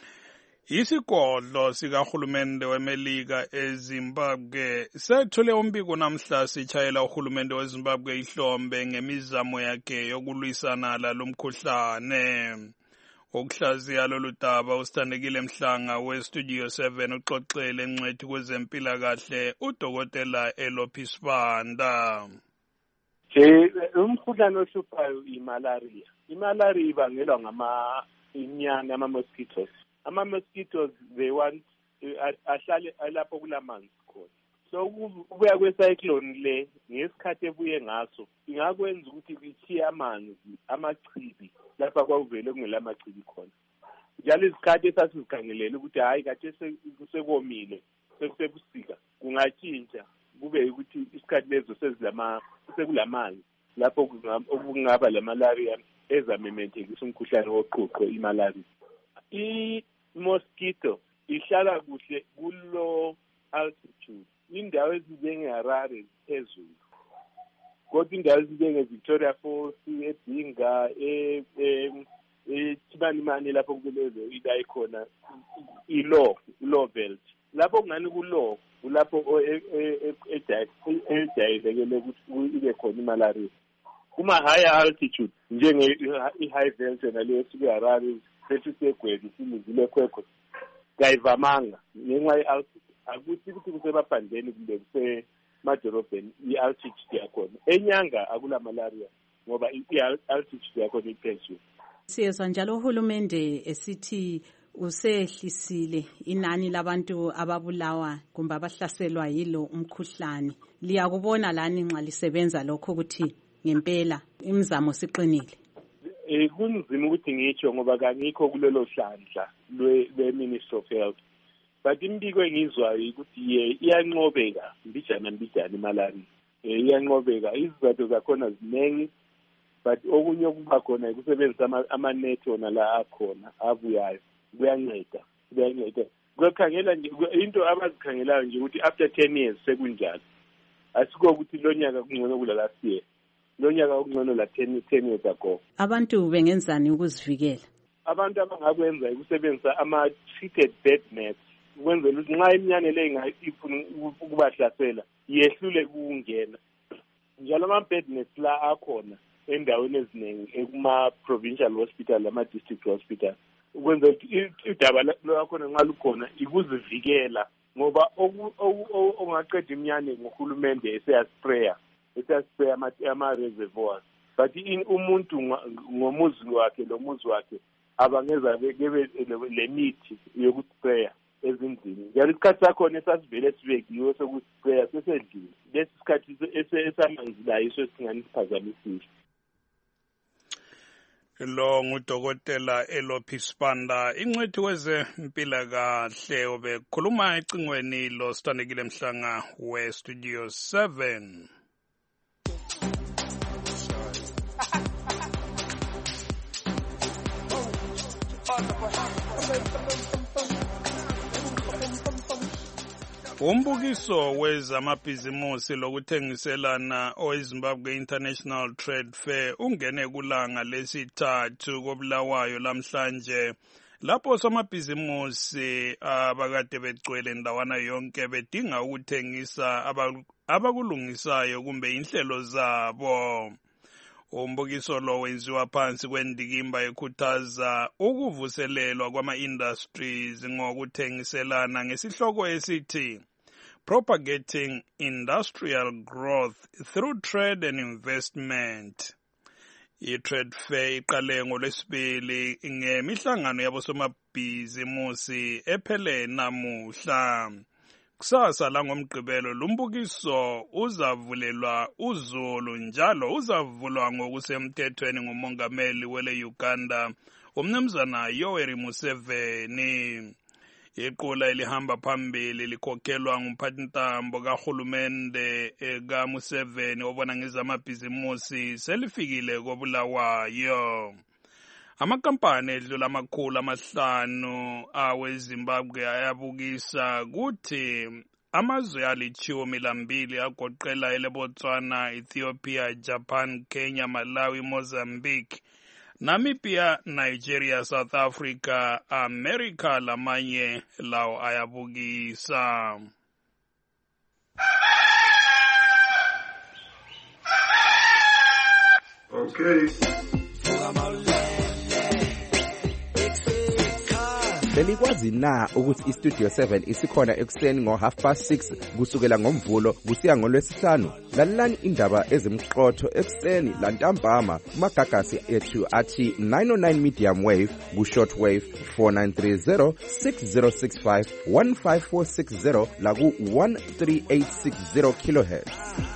Isigodlo sikahulumende weMelika eZimbabwe sethule umbiko namhla sitshayela uhulumende weZimbabwe ihlombe ngemizamo yakhe yokulwisana lalomkhuhlane. Ukuhlaziya lolu daba usithandekile Mhlanga weStudio seven uxoxele engcwethi kwezempilakahle uDokotela Elophis Banda. Je umkhuhlane ohluphayo imalaria. Imalaria ibangelwa ngama inyane ama mosquitoes. Ama mosquitoes they want ahlale lapho kulamanzi khona. So ukubuya kwecyclone le ngesikhathi ebuye ngaso ingakwenza ukuthi kuthiye amanzi amachibi lapha kwavele kungelamachibi khona. Njalo isikhathi esasisikhangelele ukuthi hayi kade sekomile sekusebusika kungatshintsha kube ukuthi isikhathi lezo sezilama sekulamanzi lapho okungaba lemalaria ezamemethekisa umkhuhlane woqhuqho imalaria. I mosquito ihlala kuhle kulo altitude indawo ezinjengeHarare phezulu. kodwa indawo ezinjenge-Victoria Falls, eDinga, eThibanimani lapho kulezo ila ikhona i-law, i-law belt. Lapho kungani ku-law, kulapho ejayelekele ukuthi ibe khona imalaria. Kuma-higher altitude, njenge-high veld naleyo esuke Harare, sethi segwedi, silizile khwekho, kayivamanga, ngenxa ye-altitude. Akuthi ukuthi kusemaphandleni kumbe kusemadolobheni i-altitude yakhona. Enyanga akula malaria ngoba i-altitude yakhona iphezulu. Siyezwa njalo uhulumende esithi usehlisile inani labantu ababulawa kumbe abahlaselwa yilo umkhuhlane. Liyakubona lani nxa lisebenza lokho ukuthi ngempela imizamo siqinile? Eh kunzima ukuthi ngitsho ngoba kangikho kulelo hlandla lwe-Ministry of Health. But imbiko engizwayo ukuthi iyanqobeka mbijana mbijana imalaria. Eh iyanqobeka, izizathu zakhona ziningi, but okunye okuba khona ukusebenzisa amanethi ona la akhona abuyayo kuyanceda kuyanceda. Kuyakhangela nje into abazikhangelayo nje ukuthi after ten years sekunjalo. Asiko ukuthi lo nyaka kungcono kula last year. Lo nyaka kungcono la ten years ago. Abantu bengenzani ukuzivikela? Abantu abangakwenza ukusebenzisa ama treated bed nets. Ukwenzela ukuthi nxa iminyane le ingayifuna ukubahlasela yehlule ukungena. Njalo ama bed nets la akhona endaweni eziningi ekuma provincial hospital ama district hospital. Ukwenzela ukuthi idaba lakhona nxa lukhona ikuzivikela ngoba ongaqeda iminyane ngohulumende eseyasprayer eseyasprayer ama reservoirs. But in umuntu ngomuzi wakhe lo muzi wakhe abangeza bebe le mithi yokusprayer ezindlini. Njalo isikhathi sakhona esasivele sibekiwe sokusprayer sesedlini. Lesi sikhathi esamanzi la yiso singani siphazamisile. Lo ngudokotela Elophi Sibanda, ingcwethi wezempilakahle obekhuluma ecingweni lo Sithandekile Mhlanga we Studio seven. Umbukiso wezamabhizimusi lokuthengiselana oweZimbabwe International Trade Fair ungene kulanga lesithathu koBulawayo lamhlanje, lapho somabhizimusi abakade begcwele ndawana yonke bedinga ukuthengisa abakulungisayo kumbe inhlelo zabo. Umbukiso lo wenziwa phansi kwendikimba ekhuthaza ukuvuselelwa kwama-industries ngokuthengiselana ngesihloko esithi Propagating Industrial Growth Through Trade and Investment. I-Trade Fair iqale ngolwesibili ngemihlangano yabosomabhizimusi ephele namuhla. Kusasa la ngomgqibelo lumbukiso uzavulelwa uzulu njalo uzavulwa ngokusemthethweni ngumongameli wele Uganda umnumzana Yoweri Museveni. Iqula elihamba phambili likhokhelwa ngumphathintambo kahulumende ka Museveni obona ngezamabhizimusi selifikile koBulawayo. Amakampani edlula amakhulu amahlanu aweZimbabwe ayabukisa kuthi amazwe alithumi lambili agoqela eleBotswana, Ethiopia, Japan, Kenya, Malawi, Mozambique, Namibia, Nigeria, South Africa, America lamanye lawo ayabukisa. Okay. Belikwazi na ukuthi iStudio seven isikhona ekuseni ngo half past six kusukela ngomvulo kusiya ngolwesihlanu? Lalelani indaba ezimqotho ekuseni lantambama kumagagasi ethu athi nine oh nine medium wave ku short wave four nine three zero six zero six five one five four six zero la ku one three eight six zero kilohertz.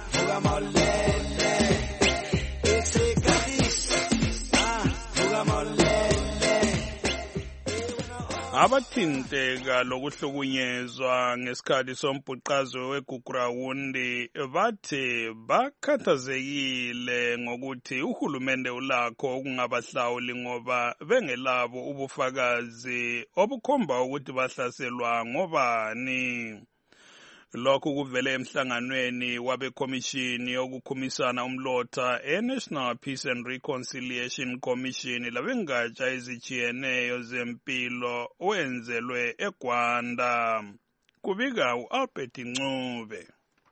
Abathinteka lokuhlukunyezwa ngesikhathi sombhuqazo weGugurawundi bathi bakhathazekile ngokuthi uhulumende ulakho ukungabahlawuli ngoba bengelabo ubufakazi obukhomba ukuthi bahlaselwa ngobani. lokhu kuvele emhlanganweni wabekhomishini yokukhumisana umlotha e-National Peace and Reconciliation Commission labengatsha ezijiyeneyo zempilo wenzelwe eGwanda. Kubika u-Albert Ncube.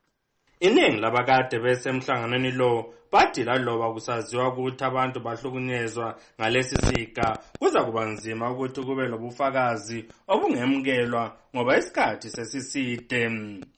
Iningi labakade besemhlanganweni lo bathi laloba kusaziwa ukuthi abantu bahlukunyezwa ngalesi siga kuza kuba nzima ukuthi kube lobufakazi obungemukelwa ngoba isikhathi sesiside.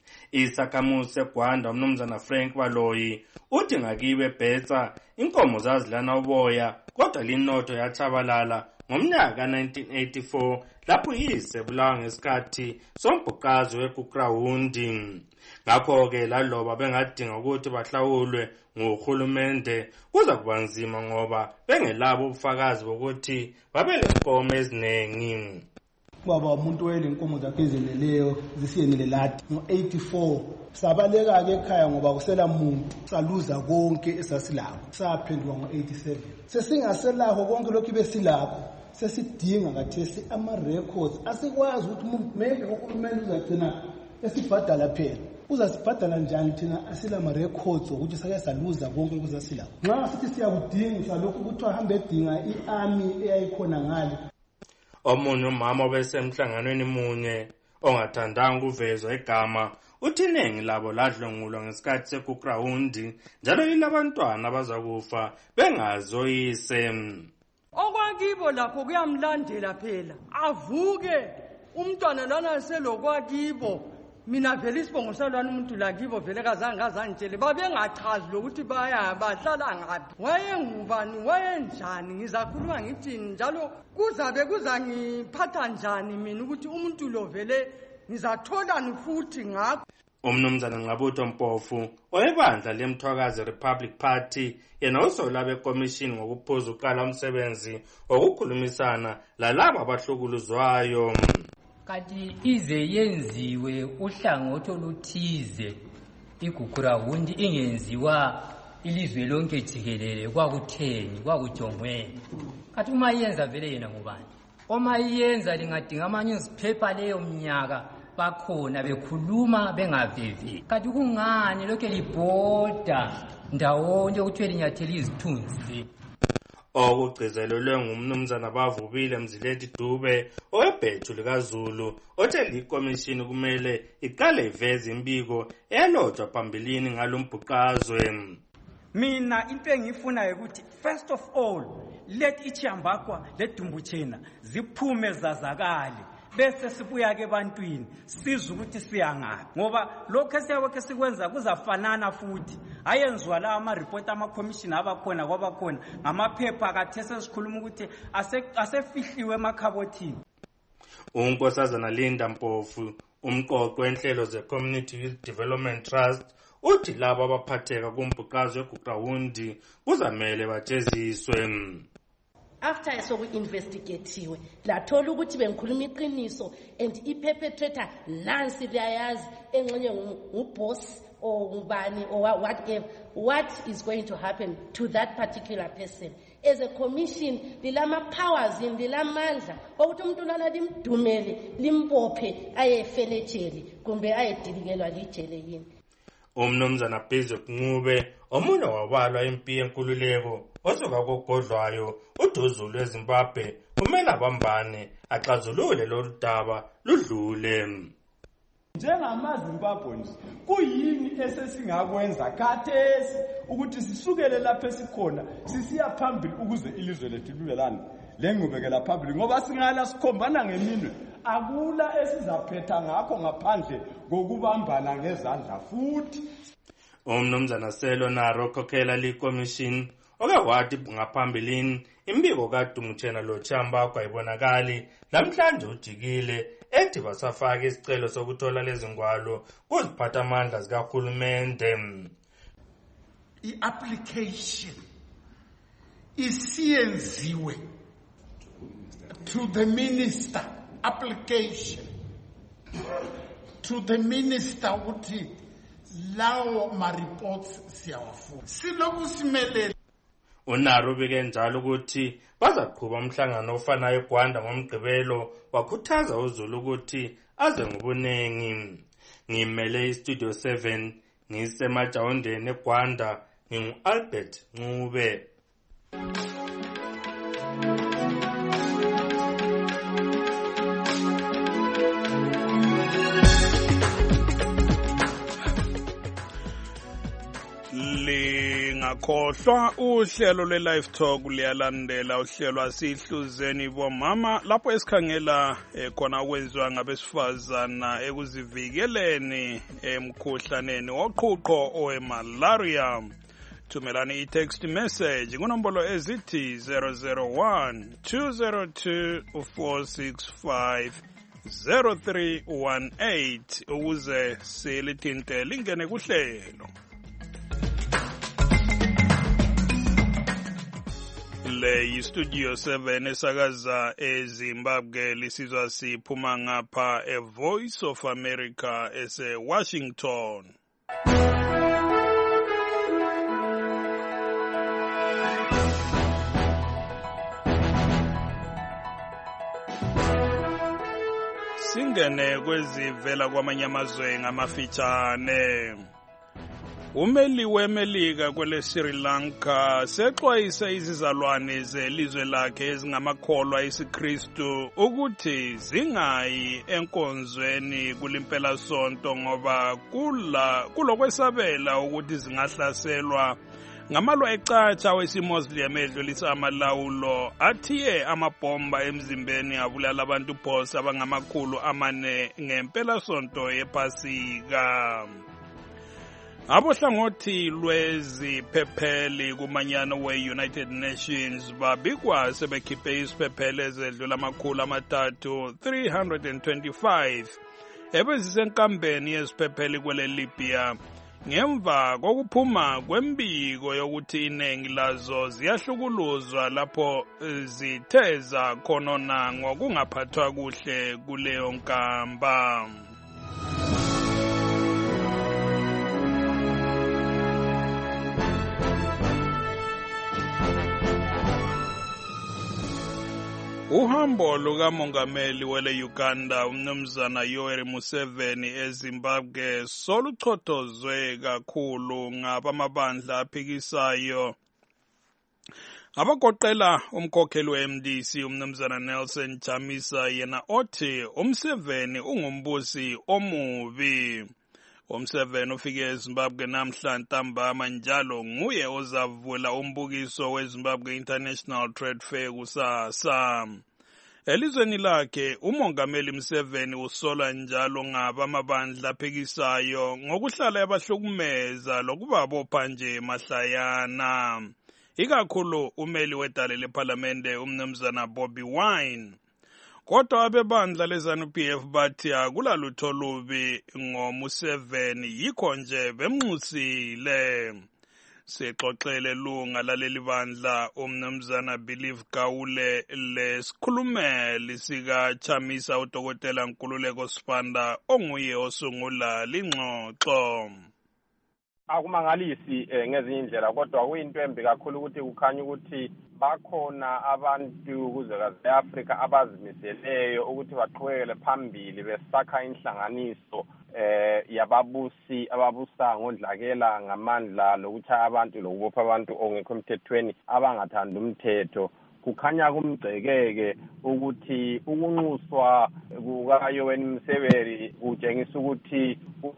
Isakhamuzi seGwanda umnumzana Frank Baloyi uthi ngakibe Betsa inkomo zazilana uboya kodwa linotho yachabalala ngomnyaka nineteen eighty-four lapho yise bulawa ngesikhathi sombhuqazi weGukrahunde. Ngakho-ke laloba bengadinga ukuthi bahlawulwe nguhulumende kuza kuba nzima ngoba bengelabo ubufakazi bokuthi babelenkomo eziningi. Baba umuntu welenkomo zakhe ezeneleyo zisiyenele lati ngo-eighty-four sabaleka-ke ekhaya ngoba kusela muntu saluza konke esasilakho saphendulwa ngo-eighty-seven sesingaselakho konke lokhu besilakho sesidinga kathesi ama-records asikwazi ukuthi umuntu maybe uhulumende uzagcina esibhadala phela uzasibhadala njani thina asilama-records ukuthi sake saluza konke kuzasilakho nxa sithi siyakudinga salokhu ukuthi ahambe edinga i-army eyayikhona ngale. Omunye umama obesemhlanganweni munye ongathandanga ukuvezwa igama uthi iningi labo ladlwengulwa ngesikhathi seGukrahunde njalo yilabantwana abazakufa bengazoyise. Okwakibo lapho kuyamlandela phela avuke umntwana lana selokwakibo mina vele isibongo salwana umuntu lakibo vele kazange ngazangitshele babengachazi lokuthi baya bahlala ngaphi wayengubani wayenjani ngizakhuluma ngithini njalo kuzabe kuzangiphatha njani mina ukuthi umuntu lo vele ngizatholani futhi ngakho. Umnumzana Ngqabutho Mpofu oyebandla lemthwakazi Republic Party yena usola bekomishini ngokuphuza uqala umsebenzi wokukhulumisana lalabo abahlukuluzwayo. Kati ize yenziwe uhlangothi oluthize iGukrahunde ingenziwa ilizwe lonke jikelele kwakutheni kwakujongweni. Kati uma yenza vele yena ngubani? Uma yenza lingadinga ama-newspaper leyo mnyaka bakhona bekhuluma bengavivi. Kati kungani lokho libhoda ndawonye ukuthi linyathela izithunzi. Okugcizelelwe ngumnumzana Bavubile Mzileti Dube owebhethu likaZulu othe likomishini kumele iqale iveze imbiko elotshwa phambilini ngalombhuqazwe. Mina into engiyifunayo ukuthi first of all let iChambakwa leDumbuchena ziphume zazakale bese sibuya ke ebantwini siza ukuthi siyangaphi ngoba lokho esiyabokhe sikwenza kuzafanana futhi ayenzwa la ama report ama commission abakhona kwabakhona ngamaphepha akathese sikhuluma ukuthi asefihliwe emakhabothini. Unkosazana Linda Mpofu umqoqo wenhlelo ze Community Youth Development Trust uthi labo abaphatheka kumbhuqazi weGukrahunde kuzamele bajeziswe. After soku-investigatiwe lathola ukuthi bengikhuluma iqiniso and i-perpetrator nansi liyayazi engxenye nguboss or ngubani or whatever, what is going to happen to that particular person? As a commission lilama-powers in lilamandla okuthi umuntu lana limdumele limbophe ayefenetsheli kumbe ayedilikelwa lijele yini. Umnumzana Bhizo Ncube omunye wabalwa impi yenkululeko osuka kogodlwayo uDuzulu eZimbabwe kumele abambane axazulule lolu daba ludlule. NjengamaZimbabweans kuyini esesingakwenza khathesi ukuthi sisukele lapho esikhona sisiya phambili ukuze ilizwe lethu libe lana lengqubekela phambili ngoba singala sikhombana ngeminwe akula esizaphetha ngakho ngaphandle kokubambana ngezandla futhi. Umnumzana Selo Naro okhokhela likommission oke wathi ngaphambilini imbiko kaDumbuchena loChambakwa ayibonakali namhlanje ujikile ethi basafaka isicelo sokuthola lezi ngwalo kuziphathamandla zikahulumende. I-application isiyenziwe to the minister, application to the minister ukuthi lawo ma-reports siyawafuna siloku simelele. Unaro ubike njalo ukuthi bazaqhuba umhlangano ofanayo eGwanda ngomgqibelo wakhuthaza uZulu ukuthi aze ngobunengi. ngimele istudio seven ngisemajawondeni eGwanda ngingu-Albert Ncube. Lingakhohlwa uhlelo lwe-Live Talk liyalandela uhlelo asihluzeni bomama lapho esikhangela khona ukwenziwa ngabesifazana ekuzivikeleni emkhuhlaneni woqhuqho owemalaria. Thumelani i-text message kunombolo ezithi zero zero one two zero two four six five zero three one eight ukuze silithinte lingene kuhlelo. Le yi-Studio seven esakaza eZimbabwe lisizwa siphuma ngapha e-Voice of America ese-Washington. Singene kwezivela kwamanye amazwe ngamafitshane. Umeli weMelika kwele Sri Lanka sexwayisa izizalwane zelizwe lakhe ezingamakholwa isiKristu ukuthi zingayi enkonzweni kulimpela sonto ngoba kula kulokwesabela ukuthi zingahlaselwa ngamalwa ecatsha wesiMuslim edlulisa amalawulo athiye amabhomba emzimbeni abulala abantu phose abangamakhulu amane ngempela sonto yePhasika. Abohlangothi lweziphepheli kumanyano we-United Nations babikwa sebekhiphe isiphepheli ezedlula amakhulu amathathu three hundred twenty-five ebezisenkambeni yeziphepheli kwele Libya ngemva kokuphuma kwembiko yokuthi iningi lazo ziyahlukuluzwa lapho zitheza khonona ngokungaphathwa kuhle kuleyo nkamba. Uhambo lukamongameli wele Uganda umnumzana Yoweri Museveni eZimbabwe soluchothozwe kakhulu ngabamabandla aphikisayo abagoqela umkhokheli we-M D C umnumzana Nelson Chamisa yena othi uMuseveni ungumbusi omubi. uMuseveni ufike eZimbabwe namhla ntambama njalo nguye ozavula umbukiso weZimbabwe International Trade Fair kusasa. Elizweni lakhe umongameli Museveni usola njalo ngabamabandla aphikisayo ngokuhlala yabahlukumeza lokubabopha nje mahlayana. Ikakhulu umeli wedale leParlamente umnumzana Bobi Wine. Kodwa abebandla leZANU-P F bathi akulalutho lubi ngoMuseveni yikho nje bemnxusile. Sexoxele lunga laleli bandla umnumzana Believe Gawule lesikhulumeli sika Chamisa uDokotela Nkululeko Sibanda onguye osungula lingxoxo. Akumangalisi ngezinye indlela kodwa kuyinto embi kakhulu ukuthi kukhanya ukuthi bakhona abantu kuzwekazi leAfrika abazimiseleyo ukuthi baqhubekele phambili besakha inhlanganiso eh yababusi ababusa ngondlakela ngamandla lokuthi abantu lokubopha abantu ongekho emthethweni abangathanda umthetho. Kukhanya kumgcekeke ukuthi ukunxuswa kukaYoweri Museveni kutshengisa ukuthi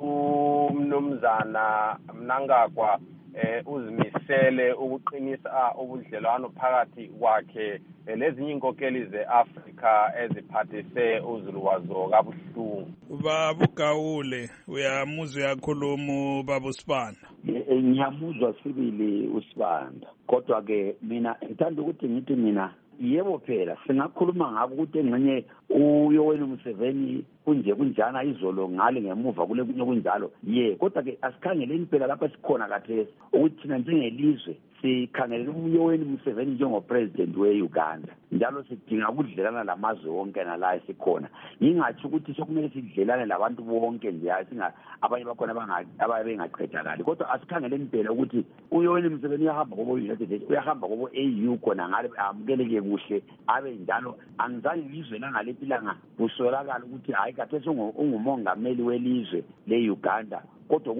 umnumzana Mnangagwa eh uzimisele ukuqinisa ubudlelwano phakathi kwakhe lezinye inkokeli zeAfrika eziphathise uzulwazo kabuhlungu. Baba Gawule uyamuzwa yakhuluma baba uSibanda. Ngiyamuzwa sibili uSibanda kodwa ke mina ngithanda ukuthi ngithi mina yebo phela singakhuluma ngabo ukuthi engxenye uYoweri Museveni kunje kunjana izolo ngale ngemuva kule kunye kunjalo ye kodwa ke asikhangeleni phela lapha sikhona kathesi ukuthi thina njengelizwe sikhangelela uYoweri Museveni njengopresident we-Uganda njalo sidinga ukudlelana lamazwe wonke nala esikhona. Ngingathi ukuthi sokumele sidlelane labantu bonke nje asinga abanye bakhona abangaqedakali kodwa asikhangeleni phela ukuthi uYoweri Museveni uyahamba kobo United States uyahamba kobo A U khona ngale amukeleke kuhle abe njalo angizange ngizwe nangale ilanga kusolakala ukuthi hayi kathesi ungumongameli welizwe le-Uganda kodwa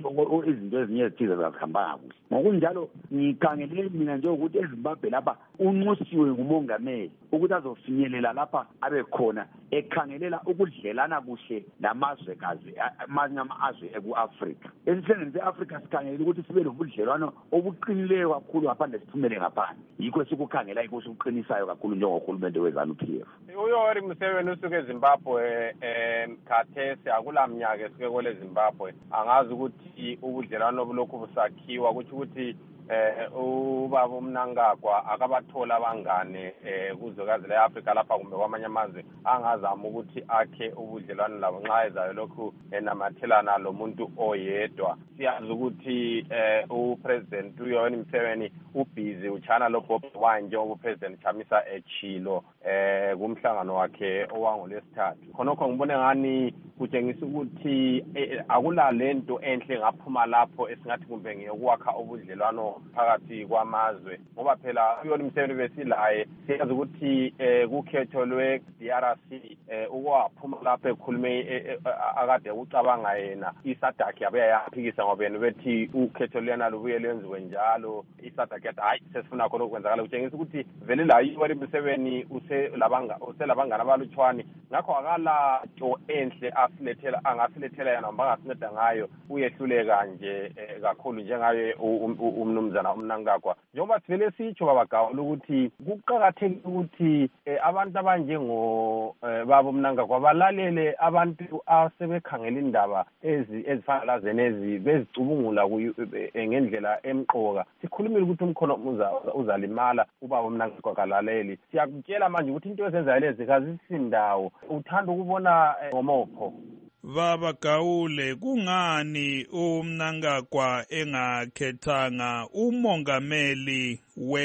izinto ezinye ezithize zazikhambanga kuhle. Ngokunjalo ngikhangele mina nje ukuthi eZimbabwe lapha unxusiwe ngumongameli ukuthi azofinyelela lapha abe khona ekhangelela ukudlelana kuhle namazwekazi amanye amazwe eku-Afrika. Esihlengeni se-Afrika sikhangelela ukuthi sibe nobudlelwano obuqinileyo kakhulu ngaphandle siphumele ngaphandle. Yikho sikukhangela yikho sikuqinisayo kakhulu njengorhulumente we-ZANU-P F. uYoweri Museveni usuke eZimbabwe em khathesi akulamnyaka esuke kwele Zimbabwe. Angazi ukuthi ubudlelwano obulokhu busakhiwa ukuthi ukuthi eh ubaba uMnangagwa akabathola abangane eh kuzwekazi leAfrika lapha kumbe kwamanye amazwe angazama ukuthi akhe ubudlelwano labo nxa ezayo lokhu enamathelana lo muntu oyedwa. Siyazi ukuthi eh uPresident uYoweri Museveni ubhizi uchana lo Bobi Wine njengoba uPresident Chamisa echilo eh kumhlangano wakhe owangolesithathu. Khonokho ngibone ngani kutshengisa ukuthi akula lento enhle ngaphuma lapho esingathi kumbe ngiyokwakha ubudlelwano phakathi kwamazwe ngoba phela uyona Museveni besilaye siyazi ukuthi kukhetho lwe D R C ukwaphuma lapho ekhulume akade ucabanga yena isadaki yabe yaphikisa ngoba yena bethi ukhetho lena lubuye lenziwe njalo isadaki yathi hayi sesifuna khona ukwenzakala kutshengisa ukuthi vele la uYoweri Museveni uselabanga uselabangana abalutshwani ngakho akala nto enhle asilethela angasilethela yena bangasinceda ngayo uyehluleka nje kakhulu njengaye umnumzana uMnangagwa. Njengoba sivele sitsho babagawula ukuthi kuqakathekile ukuthi abantu abanjengo baba uMnangagwa balalele abantu asebekhangela indaba ezifana lazenezi bezicubungula ngendlela emqoka. Sikhulumile ukuthi umkhono uzalimala ubaba uMnangagwa kalaleli. Siyakutshela manje ukuthi into ezenzayo lezi kazisindawo uthanda ukubona ngomopho. Baba Gawule, kungani uMnangagwa engakhethanga umongameli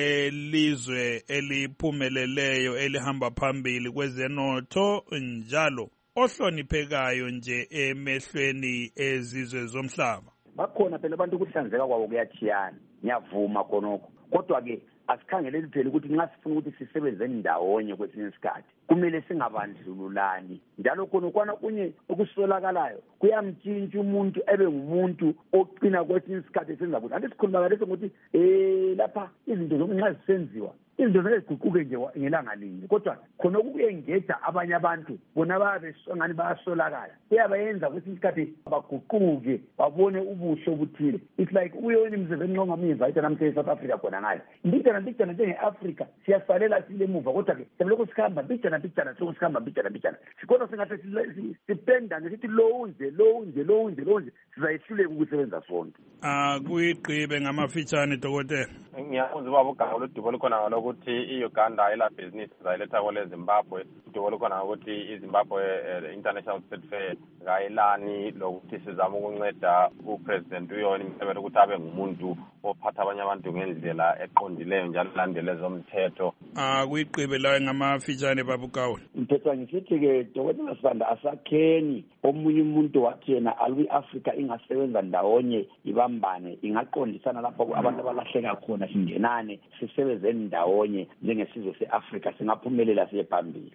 welizwe eliphumeleleyo elihamba phambili kwezenotho njalo ohloniphekayo nje emehlweni ezizwe zomhlaba? Bakhona phela abantu ukuhlanzeka kwabo kuyathiyana, ngiyavuma khonokho. Kodwa ke asikhangeleli phela ukuthi nxa sifuna ukuthi sisebenze ndawonye kwesinye isikhathi kumele singabandlululani njalo khona kwana kunye okusolakalayo kuyamtshintsha umuntu ebe ngumuntu oqina kwesinye isikhathi esenza ukuthi anti sikhuluma kalese ngokuthi eh lapha izinto zokunxa zisenziwa izinto zeziguquke nje ngelanga linye kodwa khona okuyengeja abanye abantu bona babe ngani bayasolakala uyabayenza kwesinye isikhathi baguquke babone ubuhle obuthile. It's like uYoweri Museveni nxa ngamiyinvite namhla eSouth Africa khona ngayo mbijana mbijana njenge-Afrika siyasalela sile muva kodwa ke sebelokhu sikhamba mbijana mbijana soku sikhamba mbijana mbijana sikodwa singathi sipendane sithi lowu nje lowu nje lowu nje lowu nje sizayihluleka ukusebenza sonke. Ah kuyigqibe ngamafitshane dokotela. Ngiyakuza ubaba uGawule udubo lukhona ngalokuthi iUganda ila business zayiletha kwele Zimbabwe udubo lukhona ukuthi iZimbabwe International Trade Fair ngayilani lokuthi sizama ukunceda uPresident uYoweri Museveni ukuthi abe ngumuntu ophatha abanye abantu ngendlela eqondileyo njalo landele zomthetho. Ah kuyigqibe la ngamafitshane baba uGawule. Mphethwa ngisithi ke dokotela Sibanda asakheni omunye umuntu wathi yena alubi Africa ingasebenza ndawonye ibambane ingaqondisana lapho abantu abalahleka khona singenane sisebenze ndawonye njengesizwe seAfrica singaphumelela siye phambili.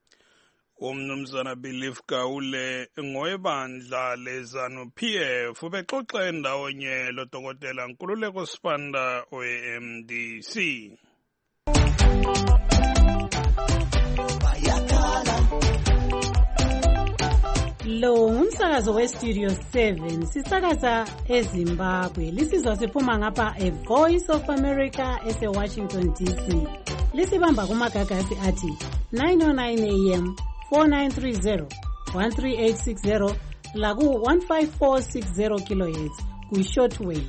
Umnumzana Belief Gawule ngoyebandla leZANU-P F ubexoxa endawonye lo dokotela Nkululeko Sibanda we-M D C. Lo ngumsakazo we-Studio seven sisakaza eZimbabwe. Lisizwa siphuma ngapha eVoice of America ese-Washington D C. Lisibamba kumagagasi athi nine oh nine A M, four nine three zero, one three eight six zero laku one five four six zero kilohertz kuyi-shortwave.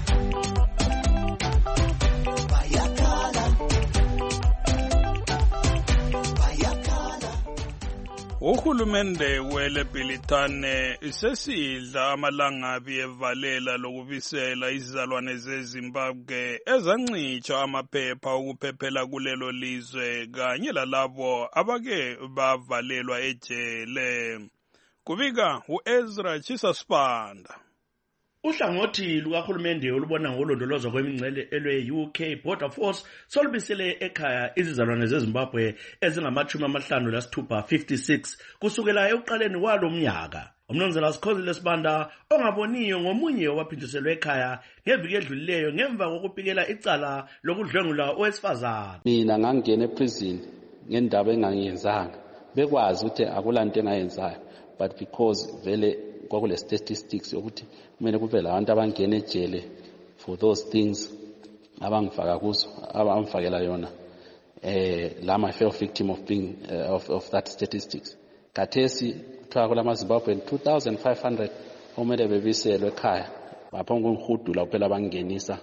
Uhulumende wele Bhilitane sesidla amalangabi evalela lokubisela izizalwane zeZimbabwe ezancitsha amaphepha okuphephela kulelo lizwe kanye lalabo abake bavalelwa ejele. Kubika uEzra Chisasibanda. Uhlangothi lukahulumende olubona ngolondolozo kwemingcele elwe-U K Border Force solubisele ekhaya izizalwane zeZimbabwe ezingamachumi amahlanu lasithupha fifty-six kusukela ekuqaleni walo mnyaka. Umnumzana Sikhosile Sibanda ongaboniyo ngomunye waphindiselwe ekhaya ngeviki edlulileyo ngemva kokupikela icala lokudlwengula owesifazane. Mina ngangena eprison ngendaba engangiyenzanga bekwazi ukuthi akulanto engayenzayo, but because vele kwakule statistics yokuthi kumele kube labantu abangena ejele for those things abangifaka kuzo abamfakela yona eh la my fellow victim of being uh, of, of that statistics. Kathesi kuthiwa kula maZimbabwe two thousand five hundred omele bebiselwe ekhaya baphonga umhudula kuphela bangenisa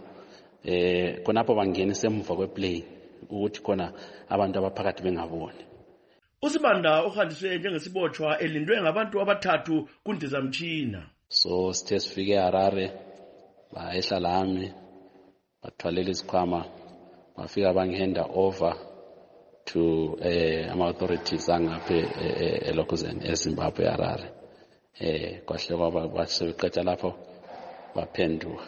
eh khonapho bangenisa emva kweplane ukuthi khona abantu abaphakathi bengaboni. uSibanda uhandiswe njengesibotshwa elindwe ngabantu abathathu kundizamtshina. So sithe sifike eHarare bayehla lami bathwalela isikhwama bafika bangihanda over to eh ama authorities angaphe elokuzeni eZimbabwe eHarare. Eh kwahle kwaba baseqeda lapho baphenduka.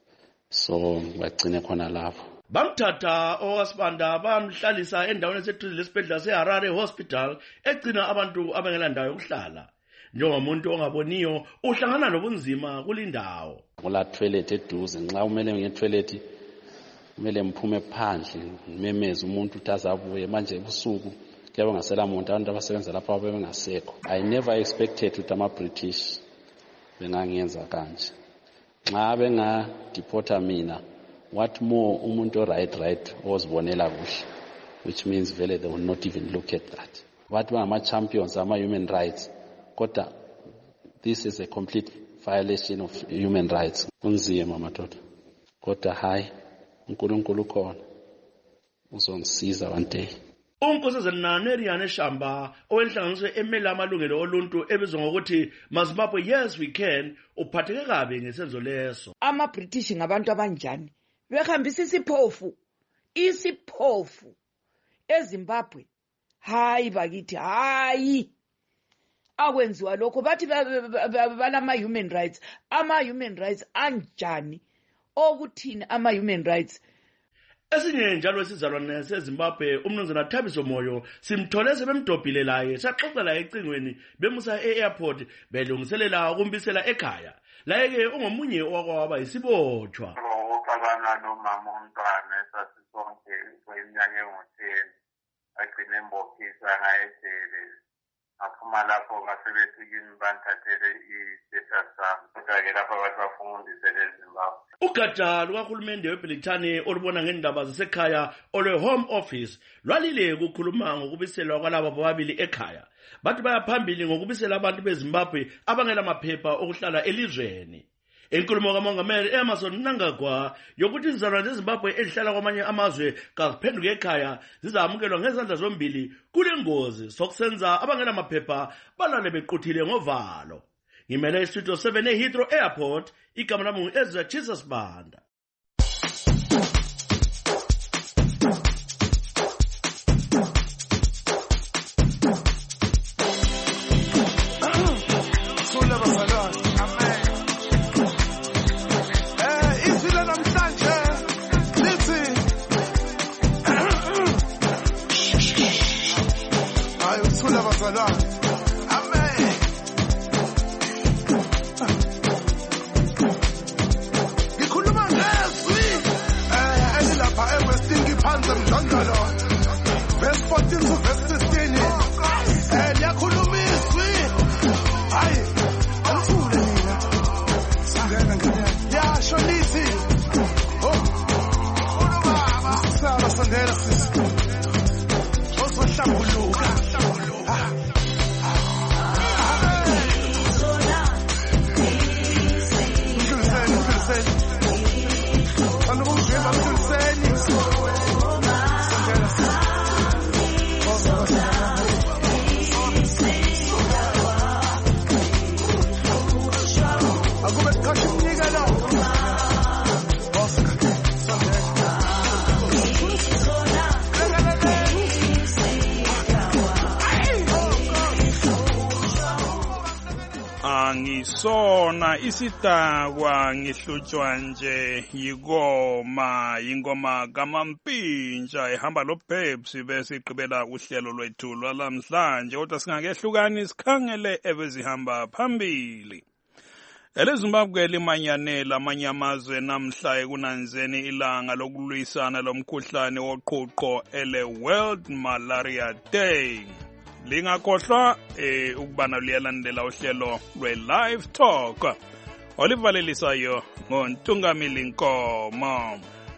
So bagcine khona lapho. Bamthatha owasibanda bamhlalisa endaweni eseduze lesibhedlela seHarare Hospital egcina abantu abangelandawo yokuhlala. Njengomuntu ongaboniyo uhlangana nobunzima kulindawo. Kula toilet eduze nxa umele ngetoilet kumele mphume phandle memeze umuntu utazabuye manje ebusuku kuyabe ngasela umuntu abantu abasebenza lapha bebengasekho. I never expected ukuthi ama British bengangenza kanje. Nxa benga deporta mina what more umuntu right right ozibonela kuhle, which means vele they will not even look at that. What were ama champions ama human rights, kodwa this is a complete violation of human rights. Kunzima madoda, kodwa hayi uNkulunkulu khona uzongisiza one day. Unkosazana Neriane Shamba owenhlanganiso emela amalungelo oluntu ebizwa ngokuthi maZimbabwe yes we can uphatheke kabi ngesenzo leso. Ama British ngabantu abanjani? Behambisa isiphofu isiphofu eZimbabwe. Hayi bakithi hayi akwenziwa lokho bathi balama human rights. Ama human rights anjani okuthini ama human rights? Esinye njalo esizalwane seZimbabwe umnumzana Thabiso Moyo simthole sebemdobhile laye saxoxela ecingweni bemusa e-airport belungiselela ukumbisela ekhaya. Laye ungomunye owakwaba isibotshwa. Ukabana nomama umntwana esasisonke kweminyaka engu-ten agcine embophisa ngayejele aphuma lapho ngasebesikini banthathele i-status sami kodwa-ke lapho abantu bafundisele eZimbabwe. Ugatsha lukahulumende weBrithani olubona ngendaba zasekhaya olwe-Home Office lwalile ukukhuluma ngokubiselwa kwalabo bobabili ekhaya. Bathi bayaphambili ngokubisela abantu beZimbabwe abangela maphepha okuhlala elizweni. Inkulumo kaMongameli Emmerson Mnangagwa yokuthi izizalwane zeZimbabwe ezihlala kwamanye amazwe kaziphenduke ekhaya zizamukelwa ngezandla zombili kule ngozi sokusenza abangela maphepha balale bequthile ngovalo. Ngimele istudio seven eHeathrow Airport, igama lami ngu-Ezra Jesus Banda. ngisona isidakwa ngihlutshwa nje yikoma ingoma kamampintsha ehamba loBabes bese iqhubela uhlelo lwethu lwalamhlanje kodwa singakehlukani sikhangele ebezihamba phambili. EleZimbabwe limanyanela amanye amazwe namhla ekunanzeni ilanga lokulwisana lomkhuhlane woqhuqho ele World Malaria Day. Lingakhohlwa eh ukubana liyalandela uhlelo lwe-Live Talk olivalelisayo ngoNtungamili Nkomo.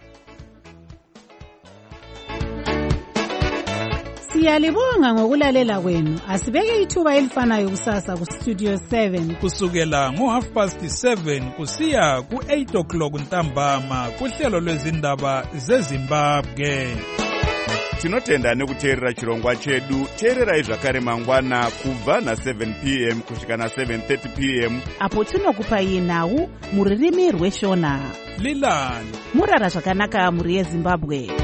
Siyalibonga ngokulalela kwenu. Asibeke ithuba elifanayo kusasa ku Studio seven kusukela ngo half past seven kusiya ku eight o'clock ntambama kuhlelo lwezindaba zeZimbabwe. Tinotenda nekuteerera chirongwa chedu. Teererai zvakare mangwana kubva na seven p m kusvika na seven thirty p m apo tinokupai nhau muririmi rweshona. Lilani murara zvakanaka muri yeZimbabwe.